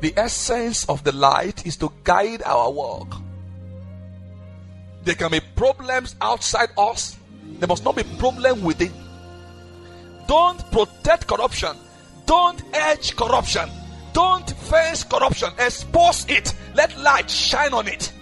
The essence of the light is to guide our walk. There can be problems outside us. There must not be problem within. Don't protect corruption. Don't edge corruption. Don't face corruption. Expose it. Let light shine on it.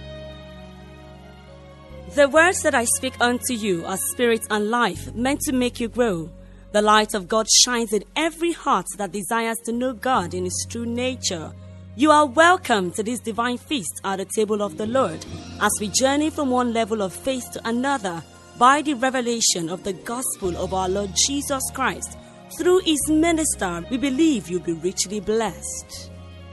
The words that I speak unto you are spirit and life, meant to make you grow. The light of God shines in every heart that desires to know God in His true nature. You are welcome to this divine feast at the table of the Lord, as we journey from one level of faith to another by the revelation of the gospel of our Lord Jesus Christ. Through His minister, we believe you'll be richly blessed.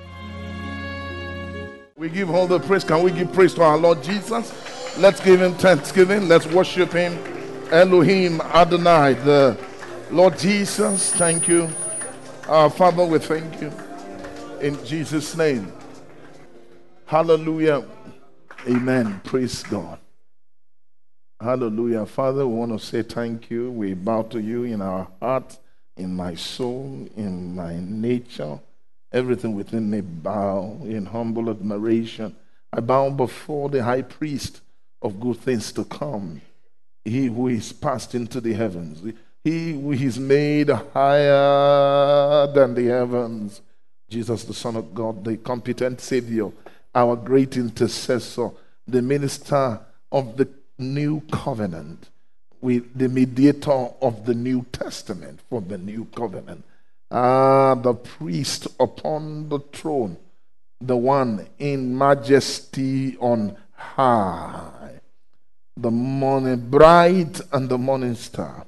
We give all the praise. Can we give praise to our Lord Jesus? Let's give Him thanksgiving. Let's worship Him. Elohim Adonai, the Lord Jesus, thank you. Our Father, we thank you. In Jesus' name. Hallelujah. Amen. Praise God. Hallelujah. Father, we want to say thank you. We bow to you in our heart, in my soul, in my nature. Everything within me bow in humble admiration. I bow before the high priest of good things to come. He who is passed into the heavens. He who is made higher than the heavens. Jesus, the Son of God, the competent Savior, our great intercessor, the minister of the new covenant, the mediator of the New Testament for the new covenant, the priest upon the throne, the one in majesty on high, the morning bright and the morning star.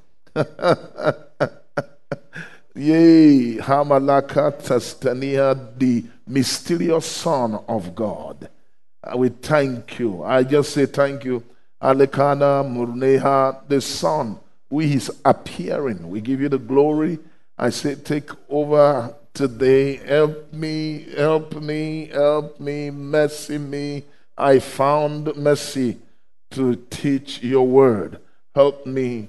Yea, Hamalaka Tastania, the mysterious Son of God. We thank you. I just say thank you. Alekana Murneha, the Son who is appearing. We give you the glory. I say take over today. Help me, help me, help me, mercy me. I found mercy to teach your word. Help me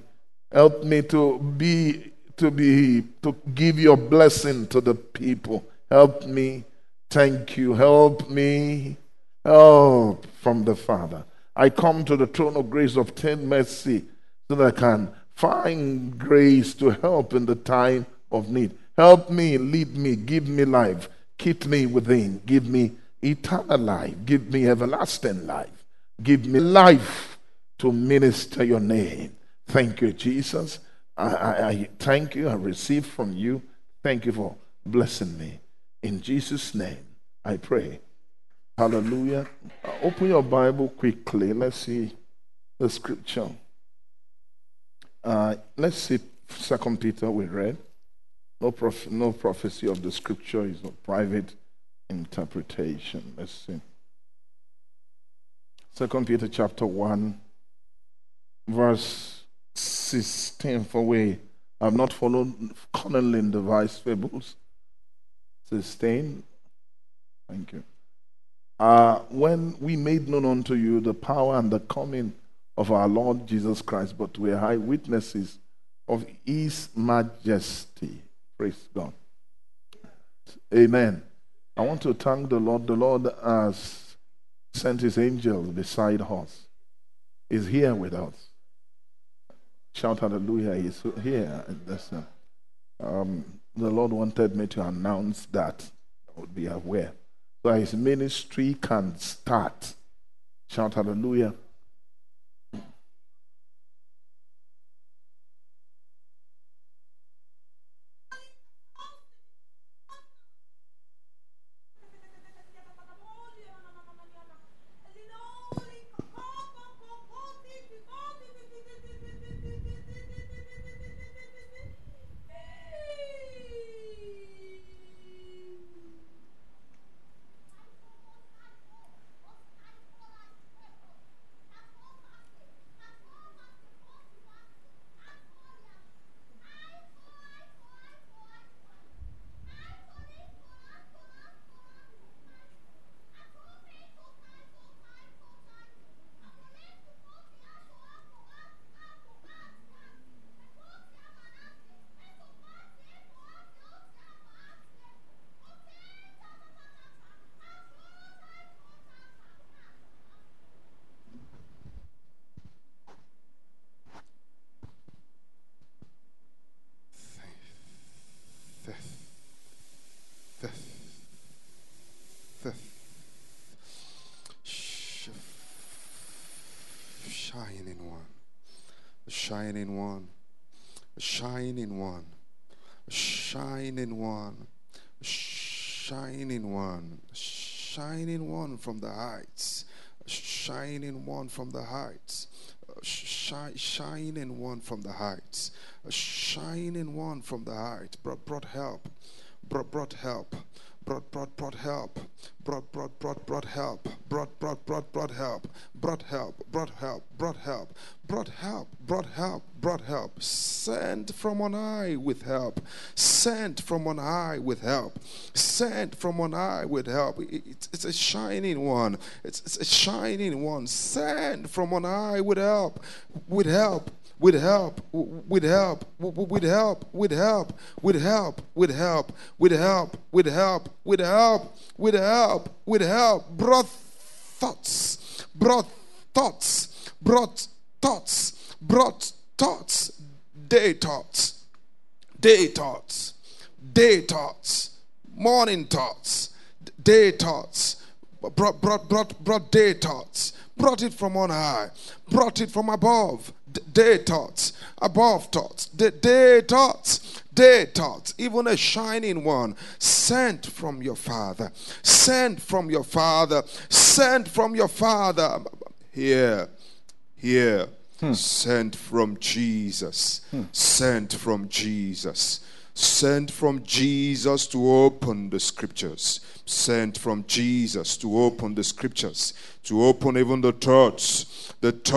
to give your blessing to the people. Help me. Thank you. Help me. Help from the Father. I come to the throne of grace, obtain mercy, so that I can find grace to help in the time of need. Help me, lead me, give me life, keep me within, give me eternal life, give me everlasting life, give me life to minister your name. Thank you, Jesus. I thank you. I receive from you. Thank you for blessing me. In Jesus' name, I pray. Hallelujah. Open your Bible quickly. Let's see the scripture. Let's see 2 Peter we read. No prophecy of the scripture is a private interpretation. Let's see. 2 Peter chapter 1, verse 16. For we have not followed cunningly devised fables. 16. Thank you. When we made known unto you the power and the coming of our Lord Jesus Christ, but we are eyewitnesses of His majesty. Praise God. Amen. I want to thank the Lord. The Lord has sent His angels beside us. He's here with us. Shout hallelujah. He's here. The Lord wanted me to announce that. I would be aware. So His ministry can start. Shout hallelujah. shining one, a shining one, a shining one, a shining one, a shining one from the heights, a shining one from the heights, a shining one from the heights, a shining one from the heights. Brought help, brought help, brought help, brought help, brought help, brought help, sent from on high with help, sent from on high with help, sent from on high with help. It's a shining one, it's a shining one, sent from on high with help, with help. With help, with help, with help, with help, with help, with help, with help, with help, with help, with help, with help, brought thoughts, brought thoughts, brought thoughts, brought thoughts, day thoughts, day thoughts, day thoughts, morning thoughts, day thoughts, brought day thoughts, brought it from on high, brought it from above. Day thoughts, above thoughts, day thoughts, even a shining one, sent from your Father, sent from your Father, sent from your Father. Here, sent from Jesus, sent from Jesus, sent from Jesus to open the scriptures, sent from Jesus to open the scriptures, to open even the thoughts,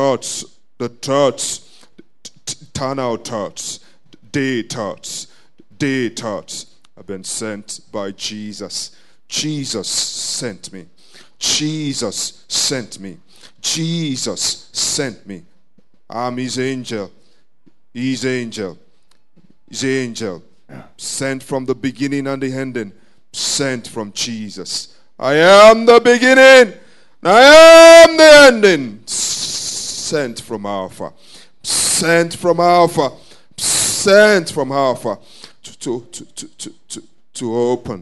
turn out thoughts, day thoughts have been sent by Jesus. Jesus sent me. Jesus sent me. Jesus sent me. I'm his angel. His angel. His angel. Sent from the beginning and the ending. Sent from Jesus. I am the beginning. I am the ending. Sent from Alpha. Sent from Alpha. Sent from Alpha. To open.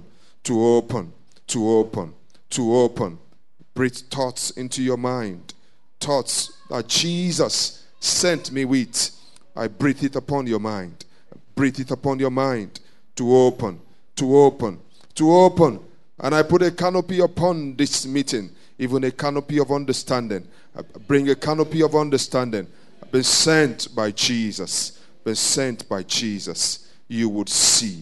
Breathe thoughts into your mind. Thoughts that Jesus sent me with. I breathe it upon your mind. Breathe it upon your mind. To open. And I put a canopy upon this meeting. Even a canopy of understanding. I bring a canopy of understanding. I've been sent by Jesus. Been sent by Jesus. You would see.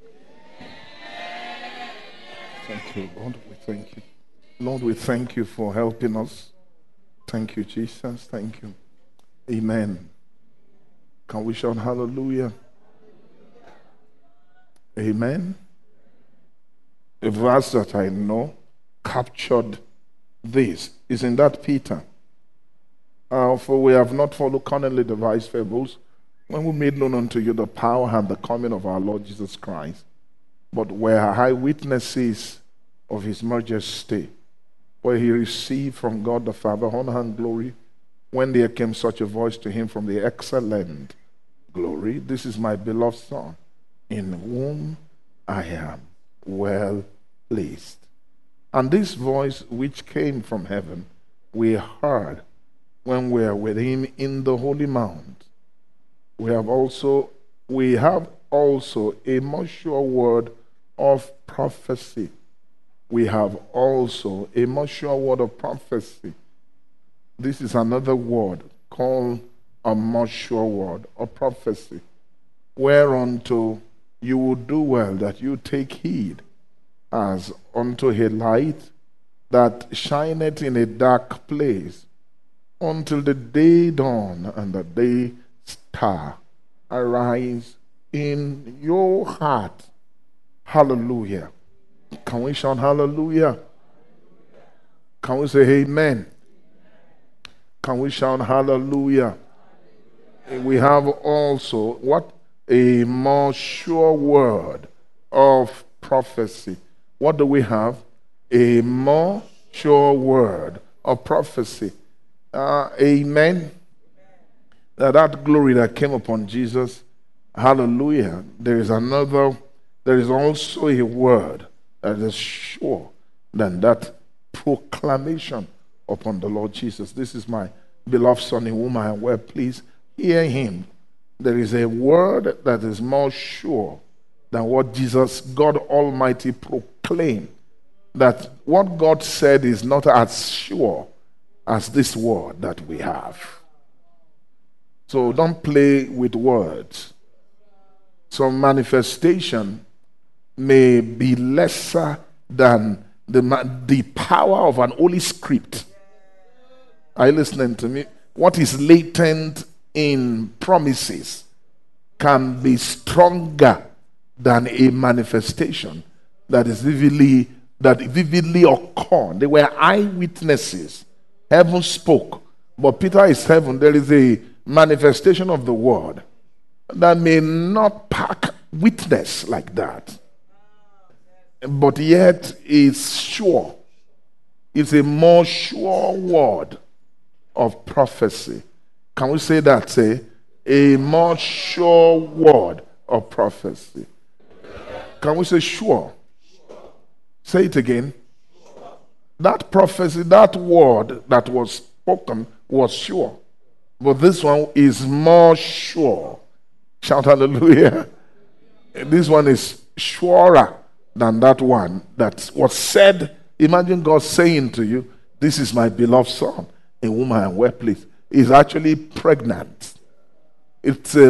Thank you, Lord. We thank you. Lord, we thank you for helping us. Thank you, Jesus. Thank you. Amen. Can we shout hallelujah? Amen. A verse that I know captured this. Isn't that Peter? For we have not followed cunningly devised fables when we made known unto you the power and the coming of our Lord Jesus Christ, but were eyewitnesses of his majesty, where he received from God the Father honor and glory, when there came such a voice to him from the excellent glory, this is my beloved Son, in whom I am well pleased. And this voice which came from heaven, we heard when we are with him in the holy mount. We have also a more sure word of prophecy. We have also a more sure word of prophecy. This is another word called a more sure word of prophecy, whereunto you will do well that you take heed, as unto a light that shineth in a dark place, until the day dawn and the day star arise in your heart. Hallelujah. Can we shout hallelujah? Can we say amen? Can we shout hallelujah? We have also what? A more sure word of prophecy. What do we have? A more sure word of prophecy. Amen. That glory that came upon Jesus, hallelujah. There is also a word that is sure than that proclamation upon the Lord Jesus. This is my beloved Son in whom I am well pleased. hear him, there is a word that is more sure than what Jesus, God Almighty, proclaimed. That what God said is not as sure as this word that we have. So don't play with words. Some manifestation may be lesser than the power of an holy script. Are you listening to me? What is latent in promises can be stronger than a manifestation that vividly occurred. They were eyewitnesses. Heaven spoke, but Peter is heaven. There is a manifestation of the word that may not pack witness like that, but yet it's sure. It's a more sure word of prophecy. Can we say that? Say, a more sure word of prophecy. Can we say sure? Say it again. That prophecy, that word that was spoken was sure. But this one is more sure. Shout hallelujah. This one is surer than that one that was said. Imagine God saying to you, this is my beloved son, in whom I am well pleased. Is actually pregnant. It's a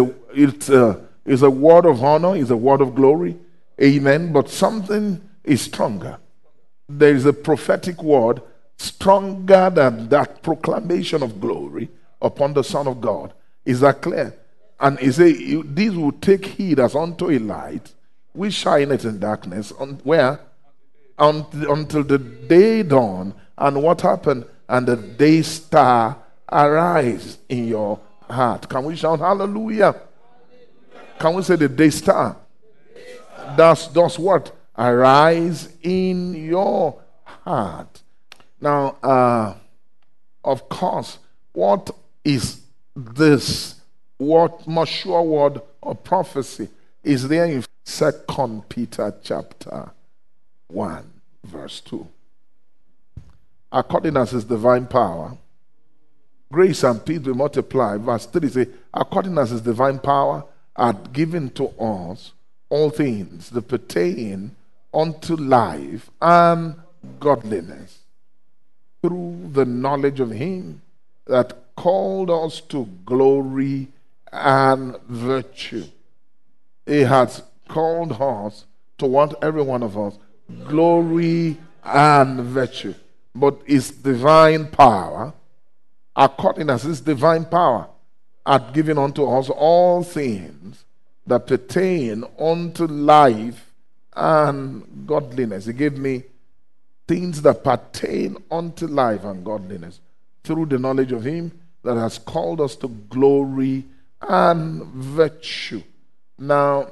word of honor, it's a word of glory. Amen. But something is stronger. There is a prophetic word stronger than that proclamation of glory upon the Son of God. Is that clear? And he said, these will take heed as unto a light which shineth in darkness. Where? Until the day dawn. And what happened? And the day star arise in your heart. Can we shout hallelujah? Can we say the day star? Does what? Arise in your heart. Now, of course, what is this? What more sure word of prophecy is there in 2 Peter chapter 1, verse 2? According as his divine power, grace and peace will multiply. Verse 3 says, according as his divine power hath given to us all things that pertain unto life and godliness, through the knowledge of him that called us to glory and virtue. He has called us to what? Every one of us, glory and virtue. But his divine power, according as his divine power, hath given unto us all things that pertain unto life and godliness. He gave me things that pertain unto life and godliness through the knowledge of him that has called us to glory and virtue. Now,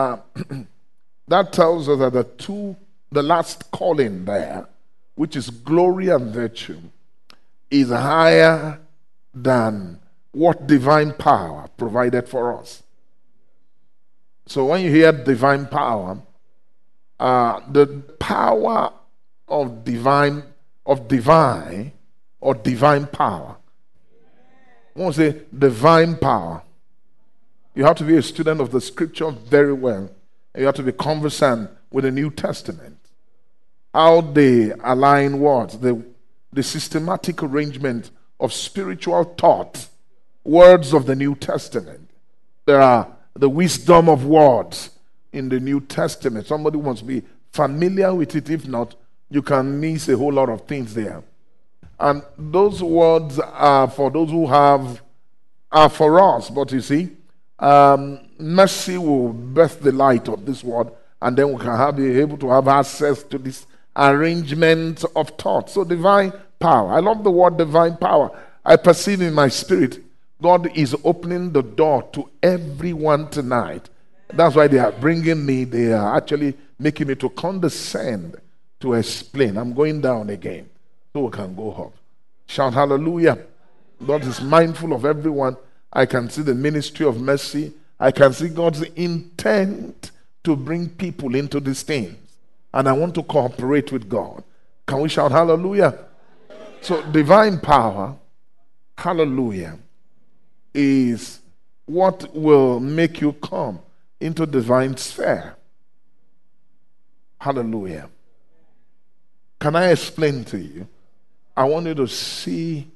that tells us that the last calling there, which is glory and virtue, is higher than what divine power provided for us. So when you hear divine power, the power of divine power. I want to say divine power. You have to be a student of the scripture very well. And you have to be conversant with the New Testament. How they align words, the systematic arrangement of spiritual thought, words of the New Testament. There are the wisdom of words in the New Testament. Somebody wants to be familiar with it. If not, you can miss a whole lot of things there. And those words are for those who are for us. But you see, mercy will birth the light of this word, and then we can be able to have access to this arrangement of thought. So divine power. I love the word divine power. I perceive in my spirit God is opening the door to everyone tonight. That's why they are bringing me. They are actually making me to condescend to explain. I'm going down again so we can go up. Shout hallelujah. God is mindful of everyone. I can see the ministry of mercy. I can see God's intent to bring people into these things. And I want to cooperate with God. Can we shout hallelujah? So divine power, hallelujah, is what will make you come into divine sphere. Hallelujah. Can I explain to you? I want you to see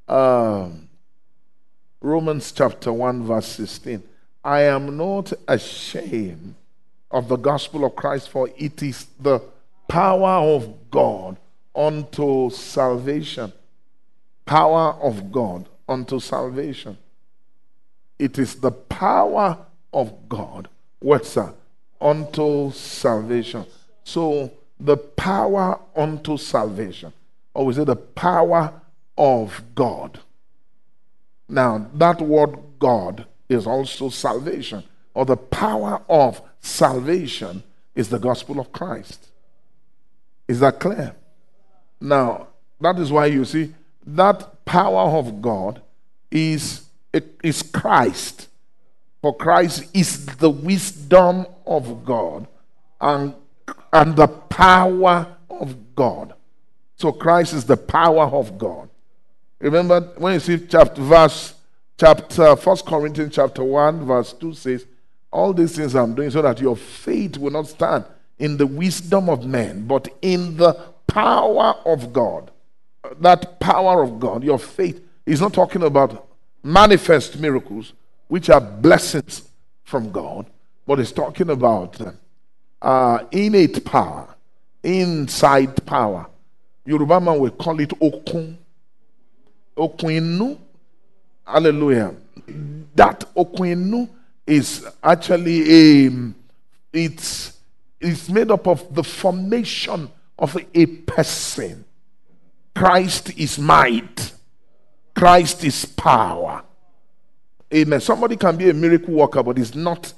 Romans chapter 1 verse 16. I am not ashamed of the gospel of Christ, for it is the power of God unto salvation. Power of God unto salvation. It is the power of God. What's that? Unto salvation. So the power unto salvation. Or is it the power of God? Now, that word God is also salvation. Or the power of salvation is the gospel of Christ. Is that clear? Now, that is why you see that power of God is Christ. For Christ is the wisdom of God and the power of God. So Christ is the power of God. Remember when you see chapter 1 Corinthians chapter 1 verse 2 says, all these things I'm doing so that your faith will not stand in the wisdom of men, but in the power of God. That power of God, your faith, is not talking about manifest miracles, which are blessings from God, but it's talking about innate power, inside power. Yoruba man will call it okun. Okuinu. Hallelujah. That okuinu is actually it's made up of the formation of a person. Christ is might. Christ is power. Amen. Somebody can be a miracle worker, but is not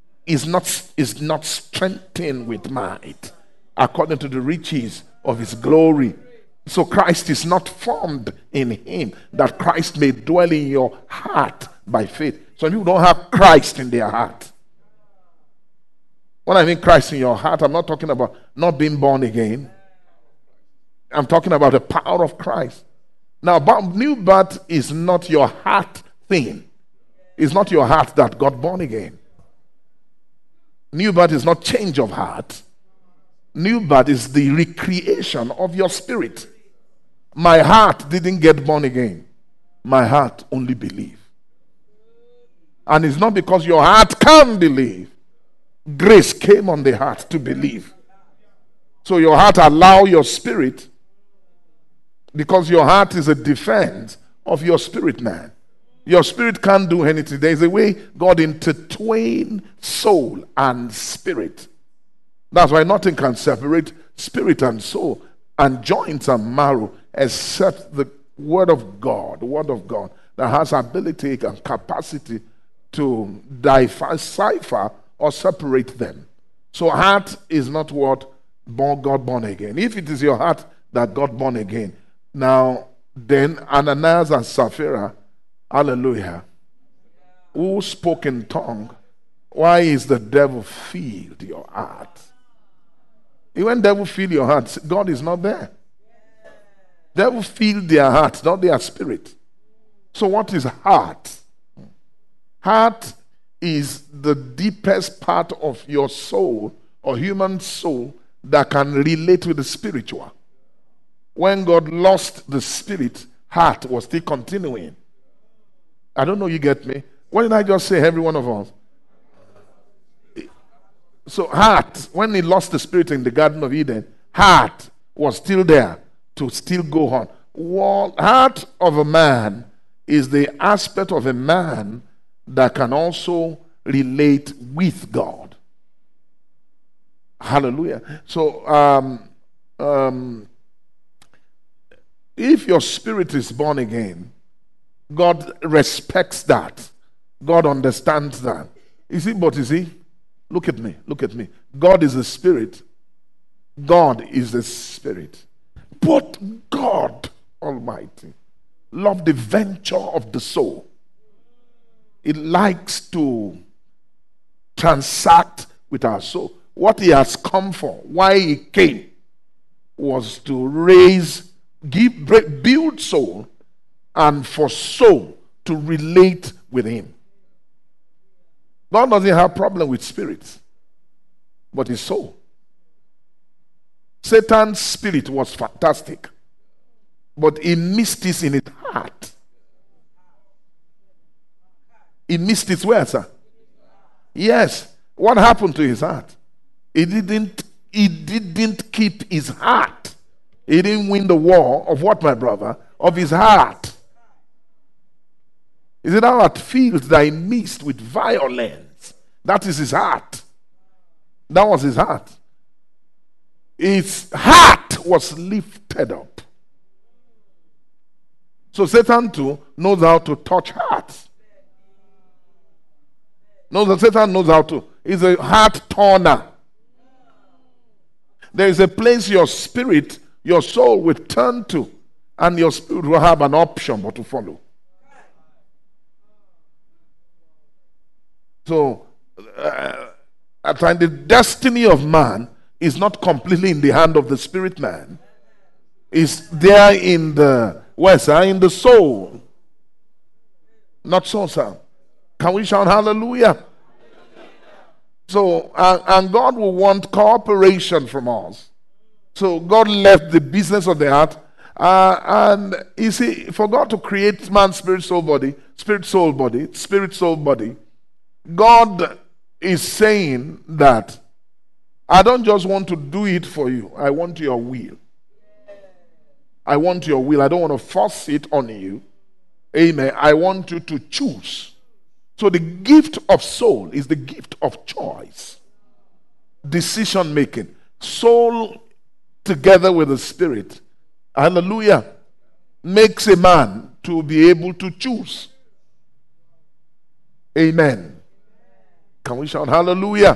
strengthened with might according to the riches of his glory. So Christ is not formed in him, that Christ may dwell in your heart by faith. Some people don't have Christ in their heart. When I mean Christ in your heart, I'm not talking about not being born again. I'm talking about the power of Christ. Now, new birth is not your heart thing. It's not your heart that got born again. New birth is not change of heart. New birth is the recreation of your spirit. My heart didn't get born again. My heart only believed. And it's not because your heart can believe. Grace came on the heart to believe. So your heart allow your spirit, because your heart is a defense of your spirit man. Your spirit can't do anything. There's a way God intertwined soul and spirit. That's why nothing can separate spirit and soul and joints and marrow except the word of God that has ability and capacity to decipher or separate them. So heart is not what got born again. If it is your heart that got born again, now then Ananias and Sapphira, hallelujah, who spoke in tongue, why is the devil filled your heart? When devil fill your heart, God is not there. Devil fill their heart, not their spirit. So what is heart? Heart is the deepest part of your soul or human soul that can relate with the spiritual. When God lost the spirit, heart was still continuing. I don't know, you get me? What did I just say, every one of us? So heart, when he lost the spirit in the Garden of Eden, heart was still there to still go on. Heart of a man is the aspect of a man that can also relate with God. Hallelujah. So if your spirit is born again, God respects that. God understands that. You see, look at me. God is a spirit. God is a spirit. But God Almighty loved the venture of the soul. It likes to transact with our soul. What he has come for, why he came, was to build soul, and for soul to relate with him. God doesn't have problem with spirits, but his soul. Satan's spirit was fantastic, but he missed this in his heart. He missed it where, sir? Yes. What happened to his heart? He didn't keep his heart. He didn't win the war of what, my brother? Of his heart. Is it all that field that he missed with violence? That is his heart. That was his heart. His heart was lifted up. So Satan too knows how to touch hearts. Satan knows how to. He's a heart turner. There is a place your spirit, your soul will turn to, and your spirit will have an option but to follow. So, at times the destiny of man is not completely in the hand of the spirit man. It's there in the in the soul. Not so, sir. Can we shout hallelujah? So, and God will want cooperation from us. So God left the business of the heart. And you see, for God to create man's spirit, soul, body, God is saying that I don't just want to do it for you. I want your will. I want your will. I don't want to force it on you. Amen. I want you to choose. So the gift of soul is the gift of choice. Decision making. Soul together with the spirit. Hallelujah. Makes a man to be able to choose. Amen. Can we shout hallelujah?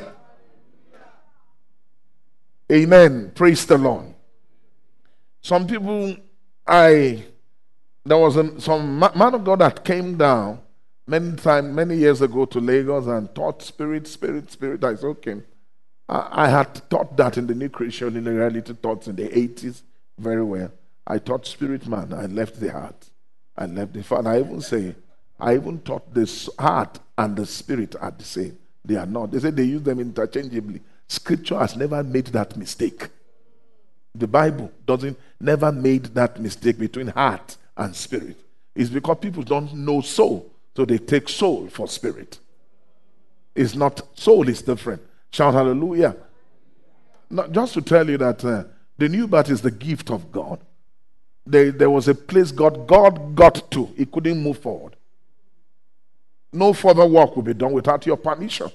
Amen. Praise the Lord. Some people, there was some man of God that came down many years ago to Lagos and taught spirit. I said, okay. I had taught that in the New Creation, in the reality thoughts in the 80s very well. I taught spirit man. I left the heart. I left the heart. I even taught the heart and the spirit are the same. They are not. They say they use them interchangeably. Scripture has never made that mistake. The Bible never made that mistake between heart and spirit. It's because people don't know soul, so they take soul for spirit. It's not, soul is different. Shout hallelujah. Now, just to tell you that the new birth is the gift of God. There was a place God got to. He couldn't move forward. No further work will be done without your permission.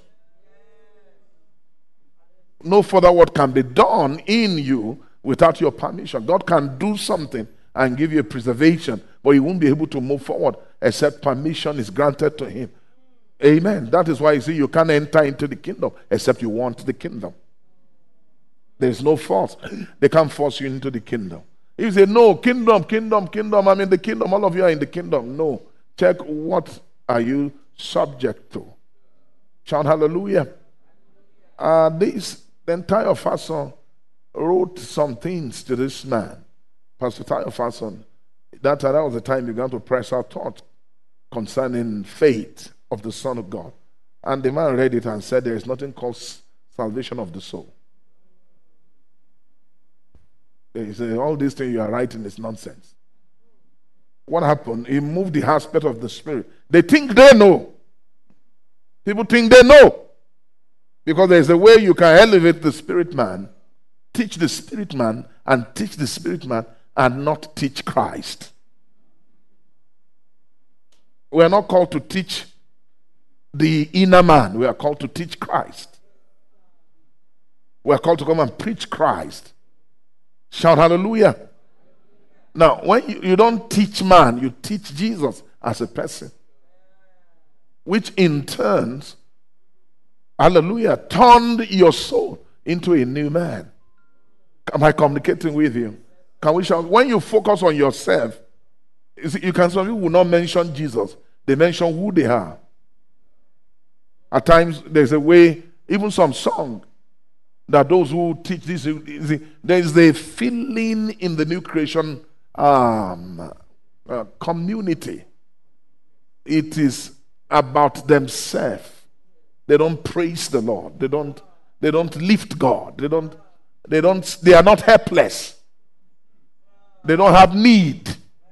No further work can be done in you without your permission. God can do something and give you a preservation, but he won't be able to move forward except permission is granted to him. Amen. That is why you see you can't enter into the kingdom except you want the kingdom. There's no force. They can't force you into the kingdom. If you say, no, kingdom, I'm in the kingdom, all of you are in the kingdom. No. Check what are you subject to. Shout hallelujah. The entire Fason wrote some things to this man. Pastor Tayo Fason, that was the time he began to press our thought concerning faith of the Son of God. And the man read it and said, there is nothing called salvation of the soul. He said, all these things you are writing is nonsense. What happened? He moved the aspect of the spirit. They think they know. People think they know. Because there's a way you can elevate the spirit man, teach the spirit man, and teach the spirit man, and not teach Christ. We are not called to teach the inner man. We are called to teach Christ. We are called to come and preach Christ. Shout hallelujah. Now, when you don't teach man, you teach Jesus as a person, which in turn, hallelujah, turned your soul into a new man. Am I communicating with you? Can we shout? When you focus on yourself, you can, some people will not mention Jesus. They mention who they are. At times, there's a way, even some song, that those who teach this, there's a feeling in the new creation community. it is about themselves. They don't praise the Lord. They don't lift God. They are not helpless. They don't have need.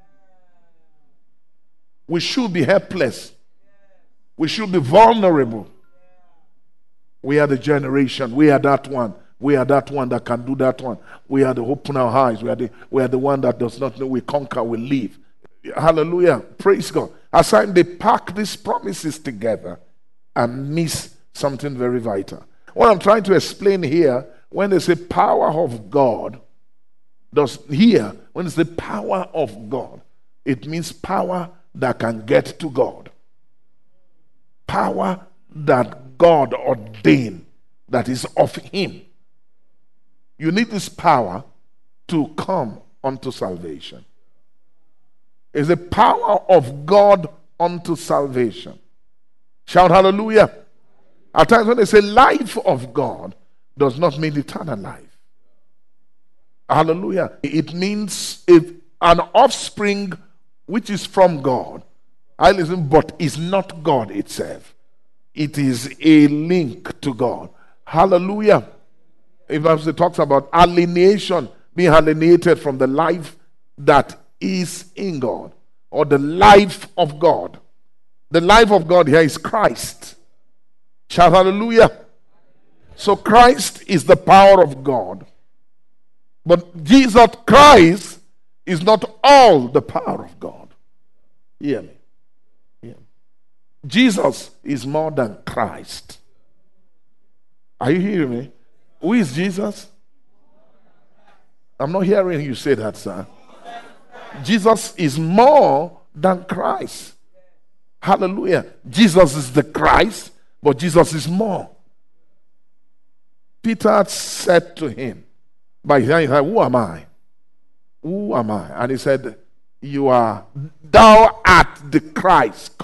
We should be helpless. We should be vulnerable. We are the generation. We are that one. We are that one that can do that one. We are the open our eyes. We are the one that does not know we conquer, we live. Hallelujah. Praise God. As they pack these promises together and miss something very vital. What I'm trying to explain here, when they say power of God, when it's the power of God, it means power that can get to God. Power that God ordained, that is of Him. You need this power to come unto salvation. It's the power of God unto salvation. Shout hallelujah. At times when they say life of God, does not mean eternal life. Hallelujah. It means an offspring which is from God. But is not God itself. It is a link to God. Hallelujah. If it talks about alienation, being alienated from the life that is in God, or the life of God. The life of God here is Christ. Shout hallelujah. So Christ is the power of God. But Jesus Christ is not all the power of God. Hear me. Hear me. Jesus is more than Christ. Are you hearing me? Who is Jesus? I'm not hearing you say that, sir. Jesus is more than Christ. Hallelujah. Jesus is the Christ, but Jesus is more. Peter said to him, by saying, who am I? Who am I? And he said, thou art the Christ,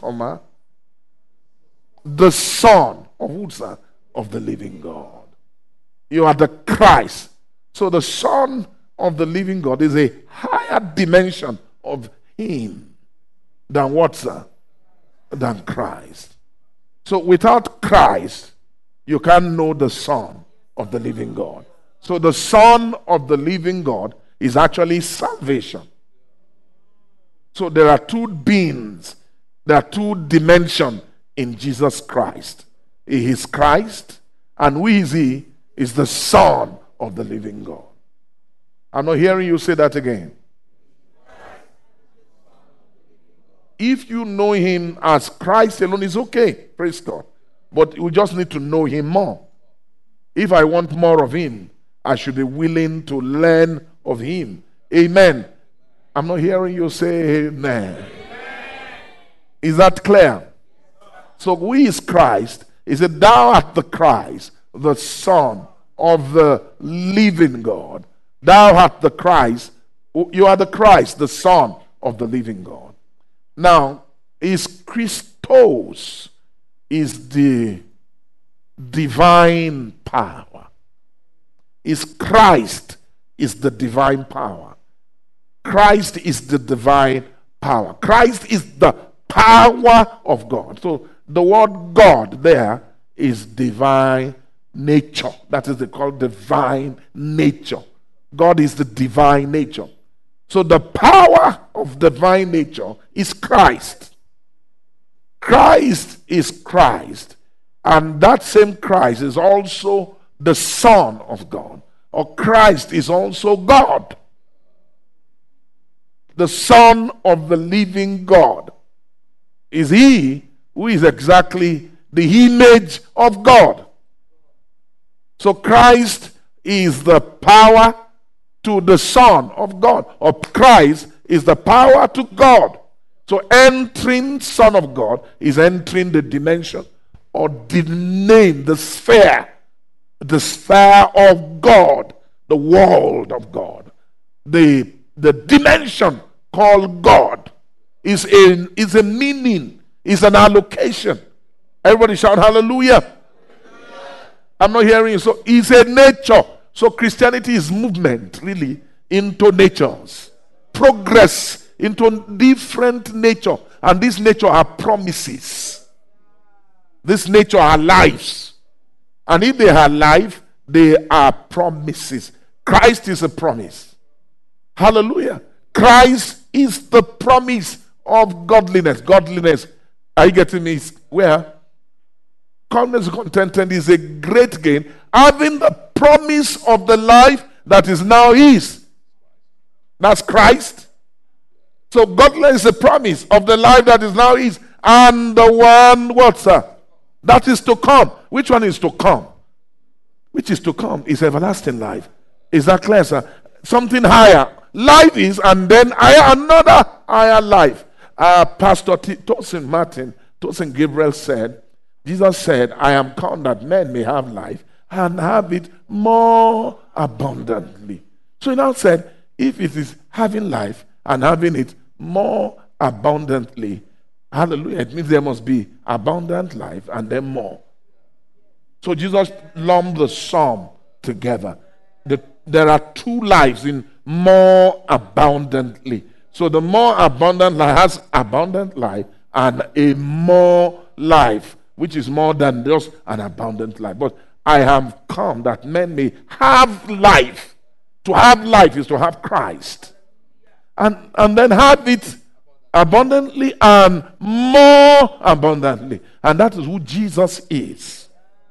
the Son of who, sir? Of the living God. You are the Christ. So the Son of the living God is a higher dimension of Him than what, sir? Than Christ. So without Christ, you can't know the Son of the living God. So the Son of the living God is actually salvation. So there are two beings, there are two dimensions in Jesus Christ. He is Christ, and who is He? Is the Son of the living God. I'm not hearing you say that again. If you know Him as Christ alone, it's okay. Praise God. But we just need to know Him more. If I want more of Him, I should be willing to learn of Him. Amen. I'm not hearing you say amen. Is that clear? So who is Christ? He said, thou art the Christ, the Son of the living God. Thou art the Christ. You are the Christ, the Son of the living God. Now, is Christos is the divine power. Is Christ is the divine power. Christ is the divine power. Christ is the power of God. So the word God there is divine nature. That is called divine nature. God is the divine nature. So the power of divine nature is Christ. Christ is Christ. And that same Christ is also the Son of God. Or Christ is also God. The Son of the living God is He who is exactly the image of God. So Christ is the power to the Son of God. Or Christ is the power to God. So entering Son of God is entering the dimension or the name, the sphere of God, the world of God. The dimension called God is a meaning, is an allocation. Everybody shout hallelujah. I'm not hearing you. So it's a nature. So Christianity is movement, really, into natures. Progress into different nature. And this nature are promises. This nature are lives. And if they are life, they are promises. Christ is a promise. Hallelujah. Christ is the promise of godliness. Godliness, are you getting me? Where? Calmness and contentment is a great gain. Having the promise of the life that is now his. That's Christ. So godliness is a promise of the life that is now his. And the one, what, sir? That is to come. Which one is to come? Which is to come is everlasting life. Is that clear, sir? Something higher. Life is, and then another higher life. Pastor Tosin Gabriel said, Jesus said, I am come that men may have life and have it more abundantly. So he now said, if it is having life and having it more abundantly, hallelujah, it means there must be abundant life and then more. So Jesus lumped the sum together. There are two lives in more abundantly. So the more abundant life has abundant life and a more life, which is more than just an abundant life. But I have come that men may have life. To have life is to have Christ. And then have it abundantly and more abundantly. And that is who Jesus is.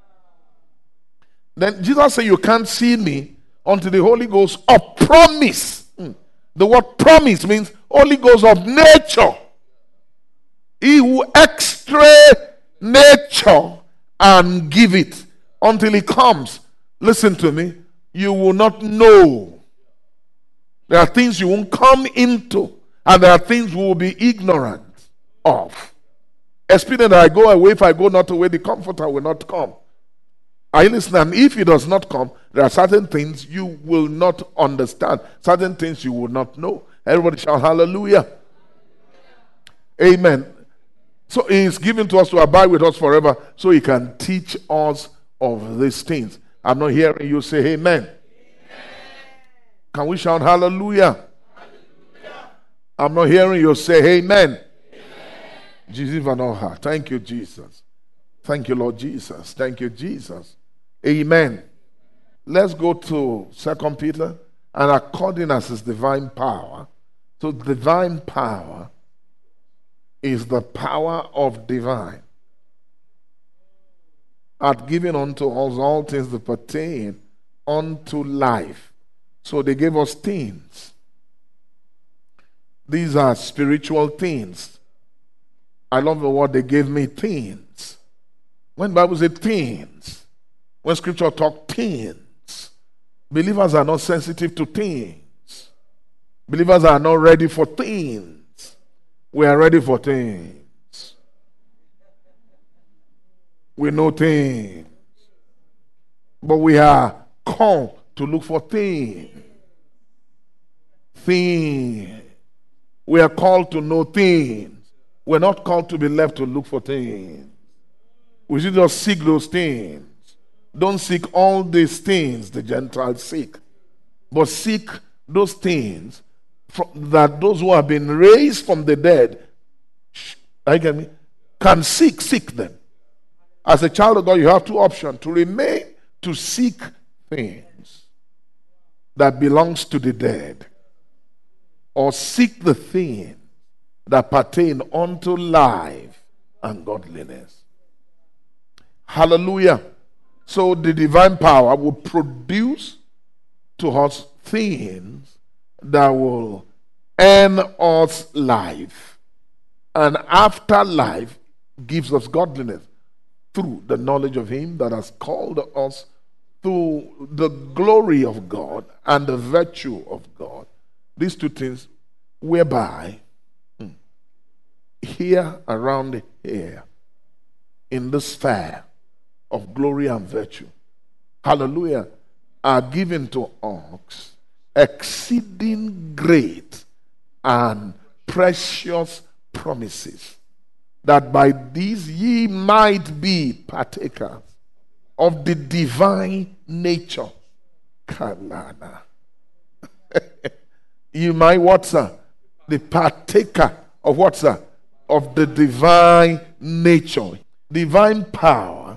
Then Jesus said, you can't see me until the Holy Ghost of promise. The word promise means Holy Ghost of nature. He who extract nature and give it until he comes. Listen to me. You will not know. There are things you won't come into, and there are things you will be ignorant of. Especially that I go away, if I go not away, the Comforter will not come. Are you listening? And if he does not come, there are certain things you will not understand, certain things you will not know. Everybody shout hallelujah. Amen. So he is given to us to abide with us forever, so he can teach us of these things. I'm not hearing you say amen. Amen. Can we shout hallelujah? Hallelujah. I'm not hearing you say amen. Jesus. Thank you, Jesus. Thank you, Lord Jesus. Thank you, Jesus. Amen. Let's go to 2 Peter. And according as his divine power. So divine power is the power of divine. Hath given unto us all things that pertain unto life. So they gave us things. These are spiritual things. I love the word they gave me, things. When the Bible says things, when scripture talk things, believers are not sensitive to things. Believers are not ready for things. We are ready for things. We know things. But we are called to look for things. Things. We are called to know things. We're not called to be left to look for things. We should just seek those things. Don't seek all these things the Gentiles seek. But seek those things that those who have been raised from the dead can seek them. As a child of God, you have two options: to remain, to seek things that belongs to the dead, or seek the things that pertain unto life and godliness. Hallelujah. So the divine power will produce to us things that will earn us life, and after life gives us godliness through the knowledge of him that has called us to the glory of God and the virtue of God. These two things whereby here, around here, in the sphere of glory and virtue, hallelujah, are given to us exceeding great and precious promises, that by these ye might be partakers of the divine nature. Kalana. You might what, sir? The partaker of what, sir? of the divine nature. Divine power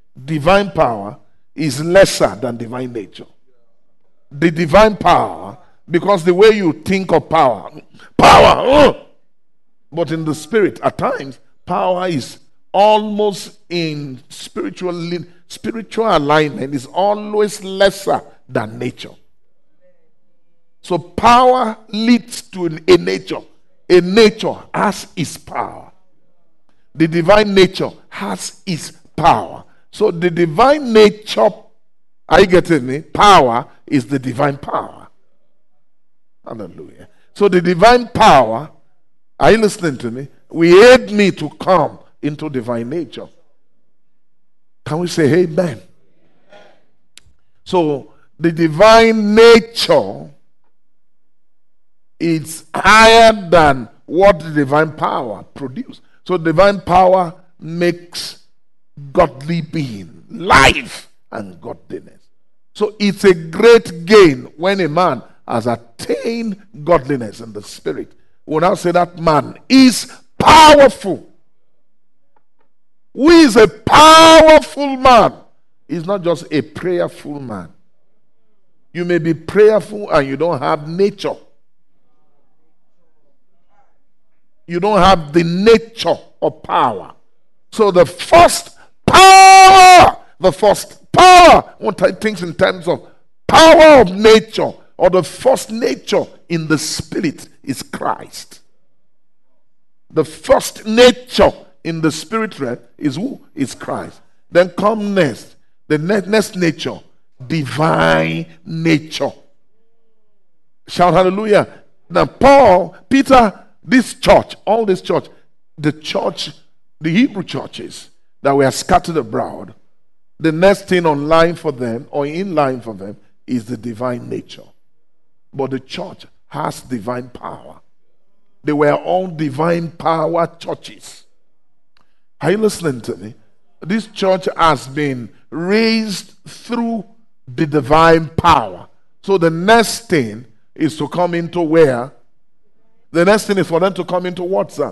is lesser than divine nature. The divine power, because the way you think of power, but in the spirit, at times, power is almost in spiritual alignment, is always lesser than nature. So power leads to a nature. A nature has its power. The divine nature has its power. So the divine nature, are you getting me? Power is the divine power. Hallelujah. So the divine power, are you listening to me? We aid me to come into divine nature. Can we say amen? So the divine nature is higher than what the divine power produces. So divine power makes godly being, life and godliness. So it's a great gain when a man has attained godliness in the spirit. We now say that man is powerful. Who is a powerful man? He's not just a prayerful man. You may be prayerful and you don't have nature. You don't have the nature of power. So the first power, one thinks in terms of power of nature, or the first nature in the spirit is Christ. The first nature in the spirit realm is who? Is Christ. Then come next, the next nature, divine nature. Shout hallelujah. Now Peter, this church, all this church, the Hebrew churches that were scattered abroad, the next thing on line for them, or in line for them, is the divine nature. But the church has divine power. They were all divine power churches. Are you listening to me? This church has been raised through the divine power. So the next thing is to come into where? The next thing is for them to come into what, sir?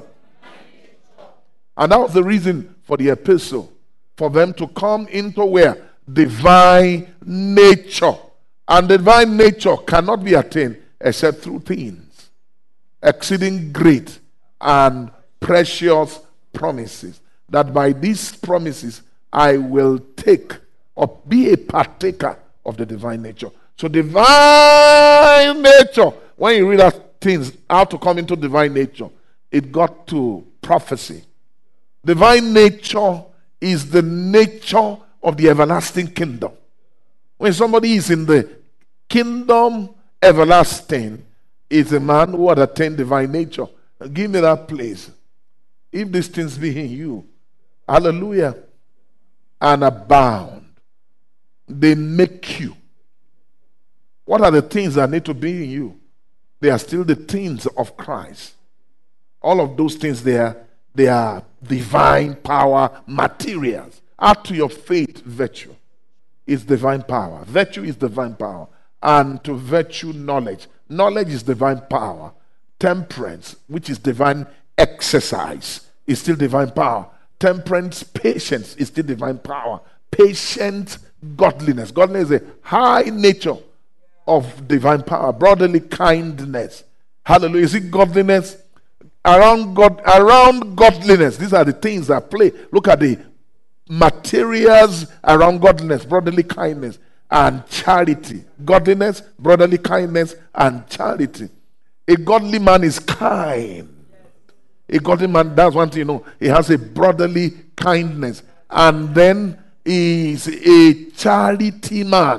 And that was the reason for the epistle. For them to come into where? Divine nature. And divine nature cannot be attained except through things exceeding great and precious promises. That by these promises I will take or be a partaker of the divine nature. So divine nature, when you read that things, how to come into divine nature, it got to prophecy. Divine nature is the nature of the everlasting kingdom. When somebody is in the kingdom everlasting, is a man who had attained divine nature. Give me that place. If these things be in you, hallelujah, and abound, they make you. What are the things that need to be in you? They are still the things of Christ. All of those things they are divine power materials. Add to your faith virtue is divine power. Virtue is divine power. And to virtue knowledge. Knowledge is divine power. Temperance, which is divine exercise, is still divine power. Temperance, patience is still divine power. Patient, godliness. Godliness is a high nature of divine power. Brotherly kindness. Hallelujah. You see godliness? Around godliness. These are the things that play. Look at the materials around godliness. Brotherly kindness and charity. Godliness, brotherly kindness, and charity. A godly man is kind. A godly man, that's one thing you know. He has a brotherly kindness. And then he is a charity man.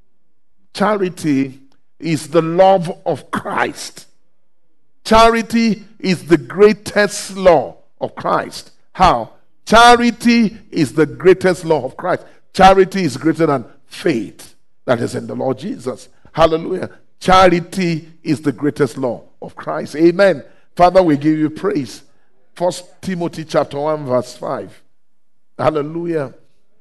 Charity is the love of Christ. Charity is the greatest law of Christ. How? Charity is the greatest law of Christ. Charity is greater than faith that is in the Lord Jesus. Hallelujah. Charity is the greatest law of Christ. Amen. Father, we give you praise. 1 Timothy chapter 1 verse 5. Hallelujah.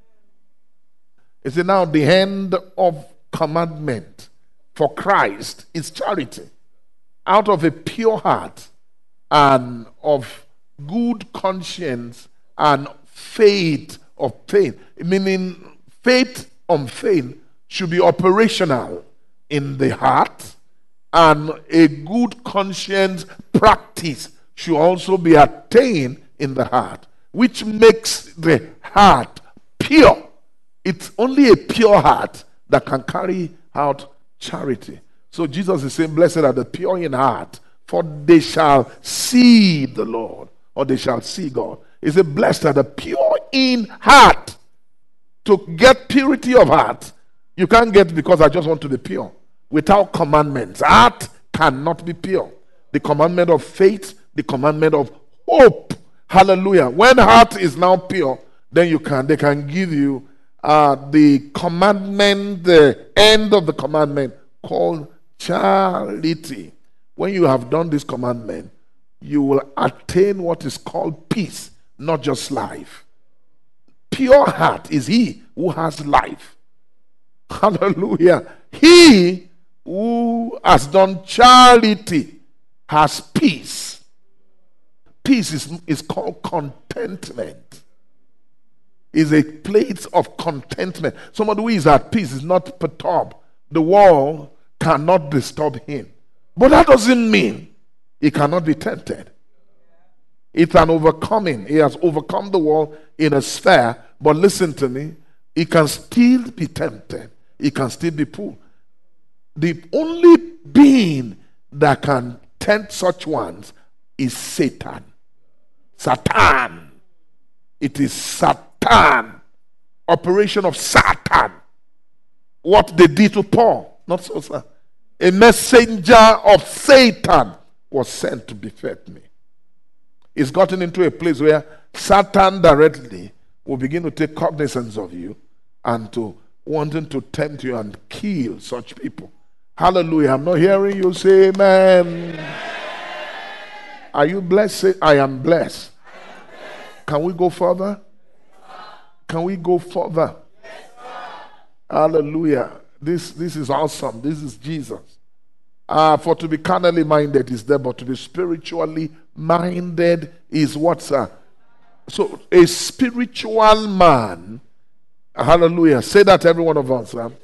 Is it now the end of commandment for Christ is charity, out of a pure heart and of good conscience and faith of faith, meaning faith on faith should be operational in the heart, and a good conscience practice should also be attained in the heart, which makes the heart pure. It's only a pure heart that can carry out charity. So Jesus is saying, blessed are the pure in heart, for they shall see the Lord, or they shall see God. He said, blessed are the pure in heart. To get purity of heart, you can't get because I just want to be pure. Without commandments, heart cannot be pure. The commandment of faith, the commandment of hope. Hallelujah. When heart is now pure, then they can give you the commandment, the end of the commandment called charity. When you have done this commandment, you will attain what is called peace, not just life. Pure heart is he who has life. Hallelujah. He who has done charity has peace. Peace is called contentment. Is a place of contentment. Somebody who is at peace is not perturbed. The world cannot disturb him. But that doesn't mean he cannot be tempted. It's an overcoming. He has overcome the world in a sphere. But listen to me. He can still be tempted. He can still be pulled. The only being that can tempt such ones is Satan. Satan. It is Satan. Operation of Satan. What they did to Paul. Not so, sir. A messenger of Satan was sent to befit me. It's gotten into a place where Satan directly will begin to take cognizance of you and to wanting to tempt you and kill such people. Hallelujah. I'm not hearing you say amen. Are you blessed? Say, I am blessed. Can we go further? Can we go further? Hallelujah. This is awesome. This is Jesus. For to be carnally minded is there, but to be spiritually minded is what, sir? So a spiritual man, hallelujah, say that every one of us, sir,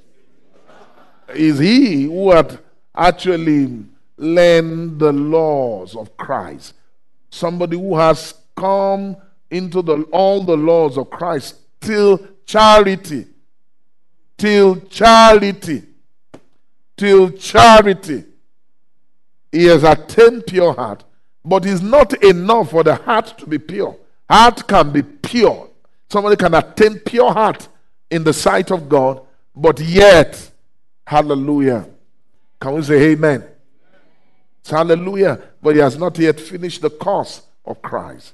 is he who had actually learned the laws of Christ. Somebody who has come into all the laws of Christ till charity. Till charity. Till charity. He has attained pure heart. But it's not enough for the heart to be pure. Heart can be pure. Somebody can attain pure heart in the sight of God, but yet, hallelujah. Can we say amen? It's hallelujah. But he has not yet finished the course of Christ.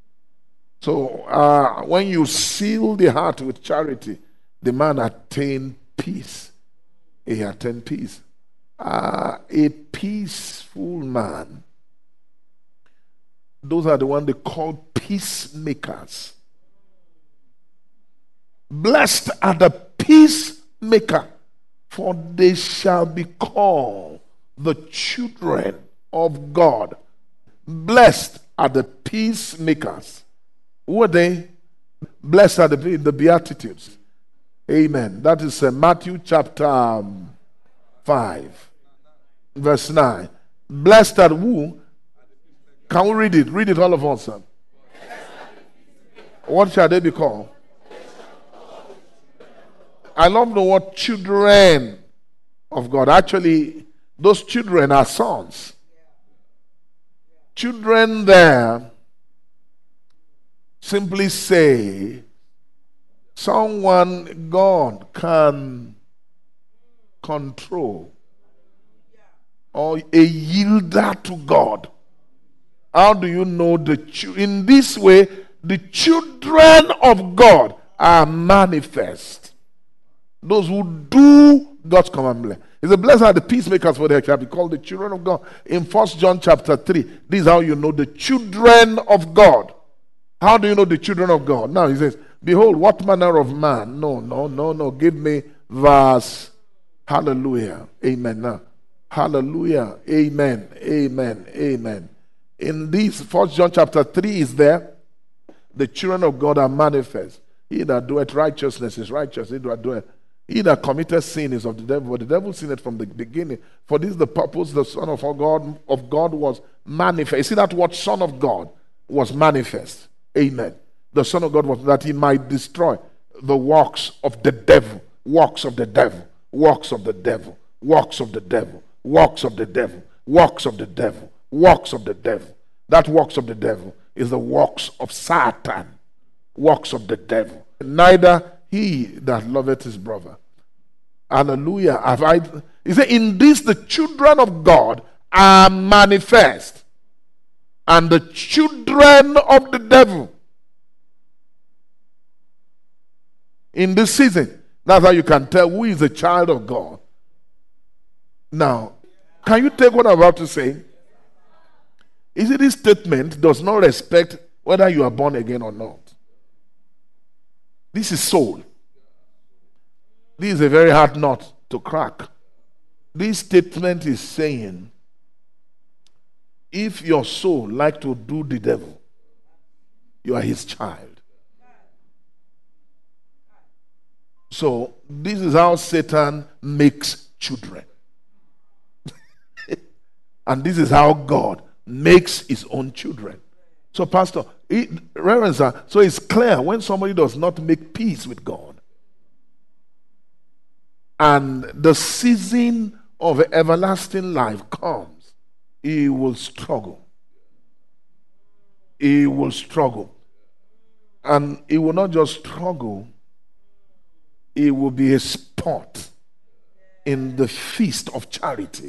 So when you seal the heart with charity, the man attained peace. He attained peace. A peaceful man, those are the ones they call peacemakers. Blessed are the peacemaker, for they shall be called the children of God. Blessed are the peacemakers. Who are they? Blessed are the Beatitudes. Amen. That is Matthew chapter 5, verse 9. Blessed are who? Can we read it? Read it, all of us. What shall they be called? I love the word children of God. Actually, those children are sons. Children there simply say someone God can control, or a yielder to God. How do you know in this way the children of God are manifest? Those who do God's commandment. He said, blessed are the peacemakers, for they shall be called the children of God. In 1 John chapter 3, this is how you know the children of God. How do you know the children of God? Now he says, behold, what manner of man? No. Give me verse. Hallelujah. Amen. Now. Hallelujah. Amen. In this, 1 John chapter 3 is there. The children of God are manifest. He that doeth righteousness is righteous. He that committeth sin is of the devil. For the devil sinned from the beginning. For this is the purpose the Son of God was manifest. You see that word Son of God was manifest. Amen. The Son of God was that he might destroy the works of the devil. Works of the devil. Works of the devil. Works of the devil. Works of the devil. Works of the devil. Works of the devil. That works of the devil is the works of Satan. Works of the devil. Neither he that loveth his brother. Hallelujah. He said, in this the children of God are manifest, and the children of the devil. In this season, that's how you can tell who is a child of God. Now, can you take what I'm about to say? Is it this statement does not respect whether you are born again or not? This is soul. This is a very hard nut to crack. This statement is saying, if your soul like to do the devil, you are his child. So this is how Satan makes children. And this is how God makes his own children. So, Pastor, Reverend sir, so it's clear when somebody does not make peace with God, and the season of everlasting life comes, he will struggle. He will struggle. And he will not just struggle, he will be a spot in the feast of charity.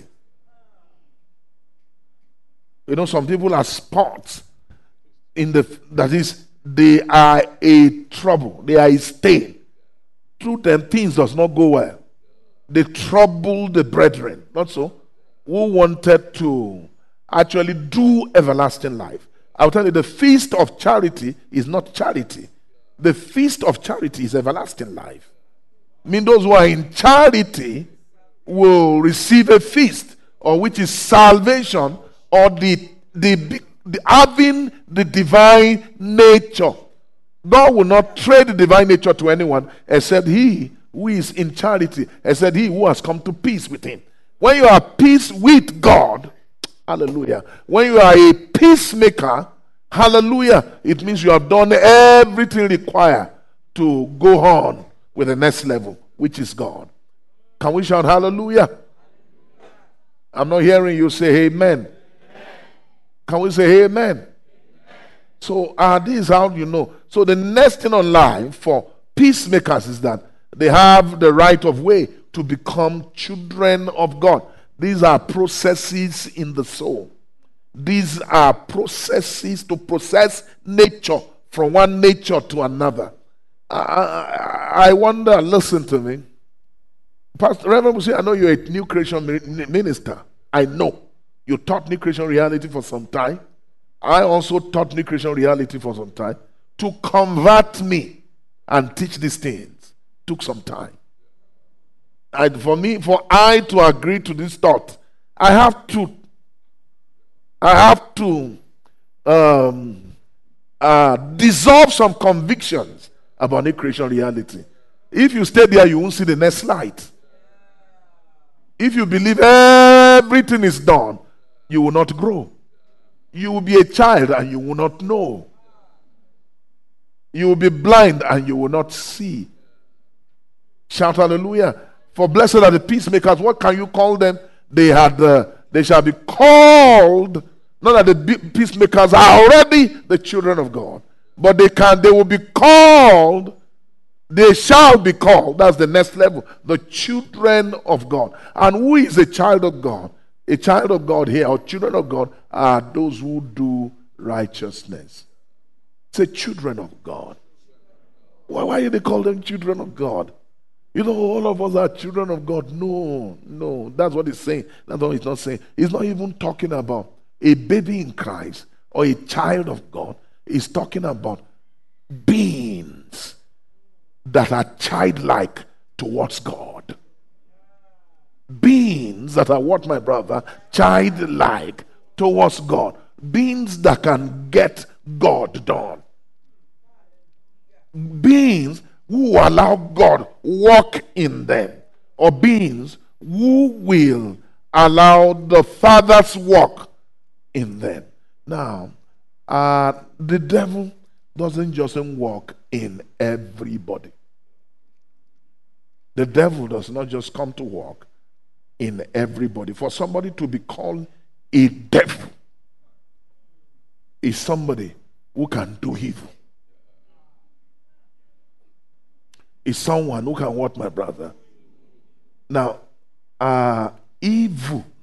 You know, some people are spots in that is, they are a trouble, they are a stain. Through them, things does not go well. They trouble the brethren, not so, who wanted to actually do everlasting life. I'll tell you, the feast of charity is not charity. The feast of charity is everlasting life. I mean, those who are in charity will receive a feast, or which is salvation, or the having the divine nature. God will not trade the divine nature to anyone except he who is in charity, except he who has come to peace with him. When you are at peace with God, hallelujah, when you are a peacemaker, hallelujah, it means you have done everything required to go on with the next level, which is God. Can we shout hallelujah? I'm not hearing you say amen. Can we say amen? So this is how you know. So the next thing on life for peacemakers is that they have the right of way to become children of God. These are processes in the soul. These are processes to process nature from one nature to another. I wonder, listen to me. Pastor Reverend Musi, I know you're a new creation minister. I know. You taught new creation reality for some time. I also taught new creation reality for some time. To convert me and teach these things took some time. And for I to agree to this thought, I have to dissolve some convictions about new creation reality. If you stay there, you won't see the next slide. If you believe everything is done, you will not grow. You will be a child and you will not know. You will be blind and you will not see. Shout hallelujah. For blessed are the peacemakers. What can you call them? They shall be called. Not that the peacemakers are already the children of God, but they will be called. They shall be called. That's the next level. The children of God. And who is a child of God? A child of God here, or children of God, are those who do righteousness. Say children of God. Why do they call them children of God? You know, all of us are children of God. No. That's what he's saying. That's what he's not saying. He's not even talking about a baby in Christ or a child of God. He's talking about beings that are childlike towards God. Beings that are what, my brother? Childlike towards God. beings that can get God done. Beings who allow God walk in them, or beings who will allow the Father's work in them. Now, the devil doesn't just work in everybody. The devil does not just come to work in everybody. For somebody to be called a devil is somebody who can do evil. Is someone who can what, my brother? Now, evil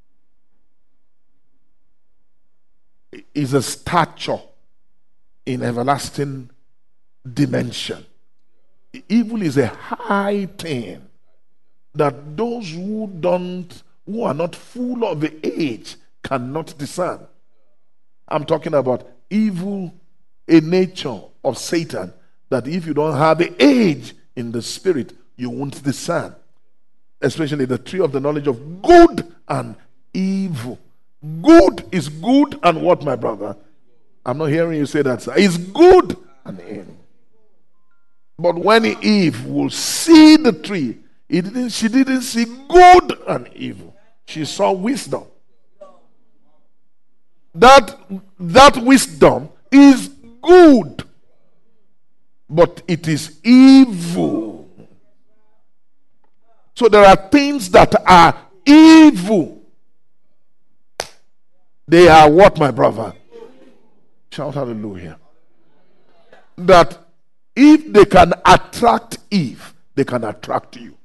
is a stature in everlasting dimension. Evil is a high thing that those who are not full of the age cannot discern. I'm talking about evil, a nature of Satan, that if you don't have the age in the spirit, you won't discern. Especially the tree of the knowledge of good and evil. Good is good and what, my brother? I'm not hearing you say that, sir. It's good and evil. But when Eve will see the tree, she didn't see good and evil. She saw wisdom. That wisdom is good, but it is evil. So there are things that are evil. They are what, my brother? Shout hallelujah. That if they can attract Eve, they can attract you.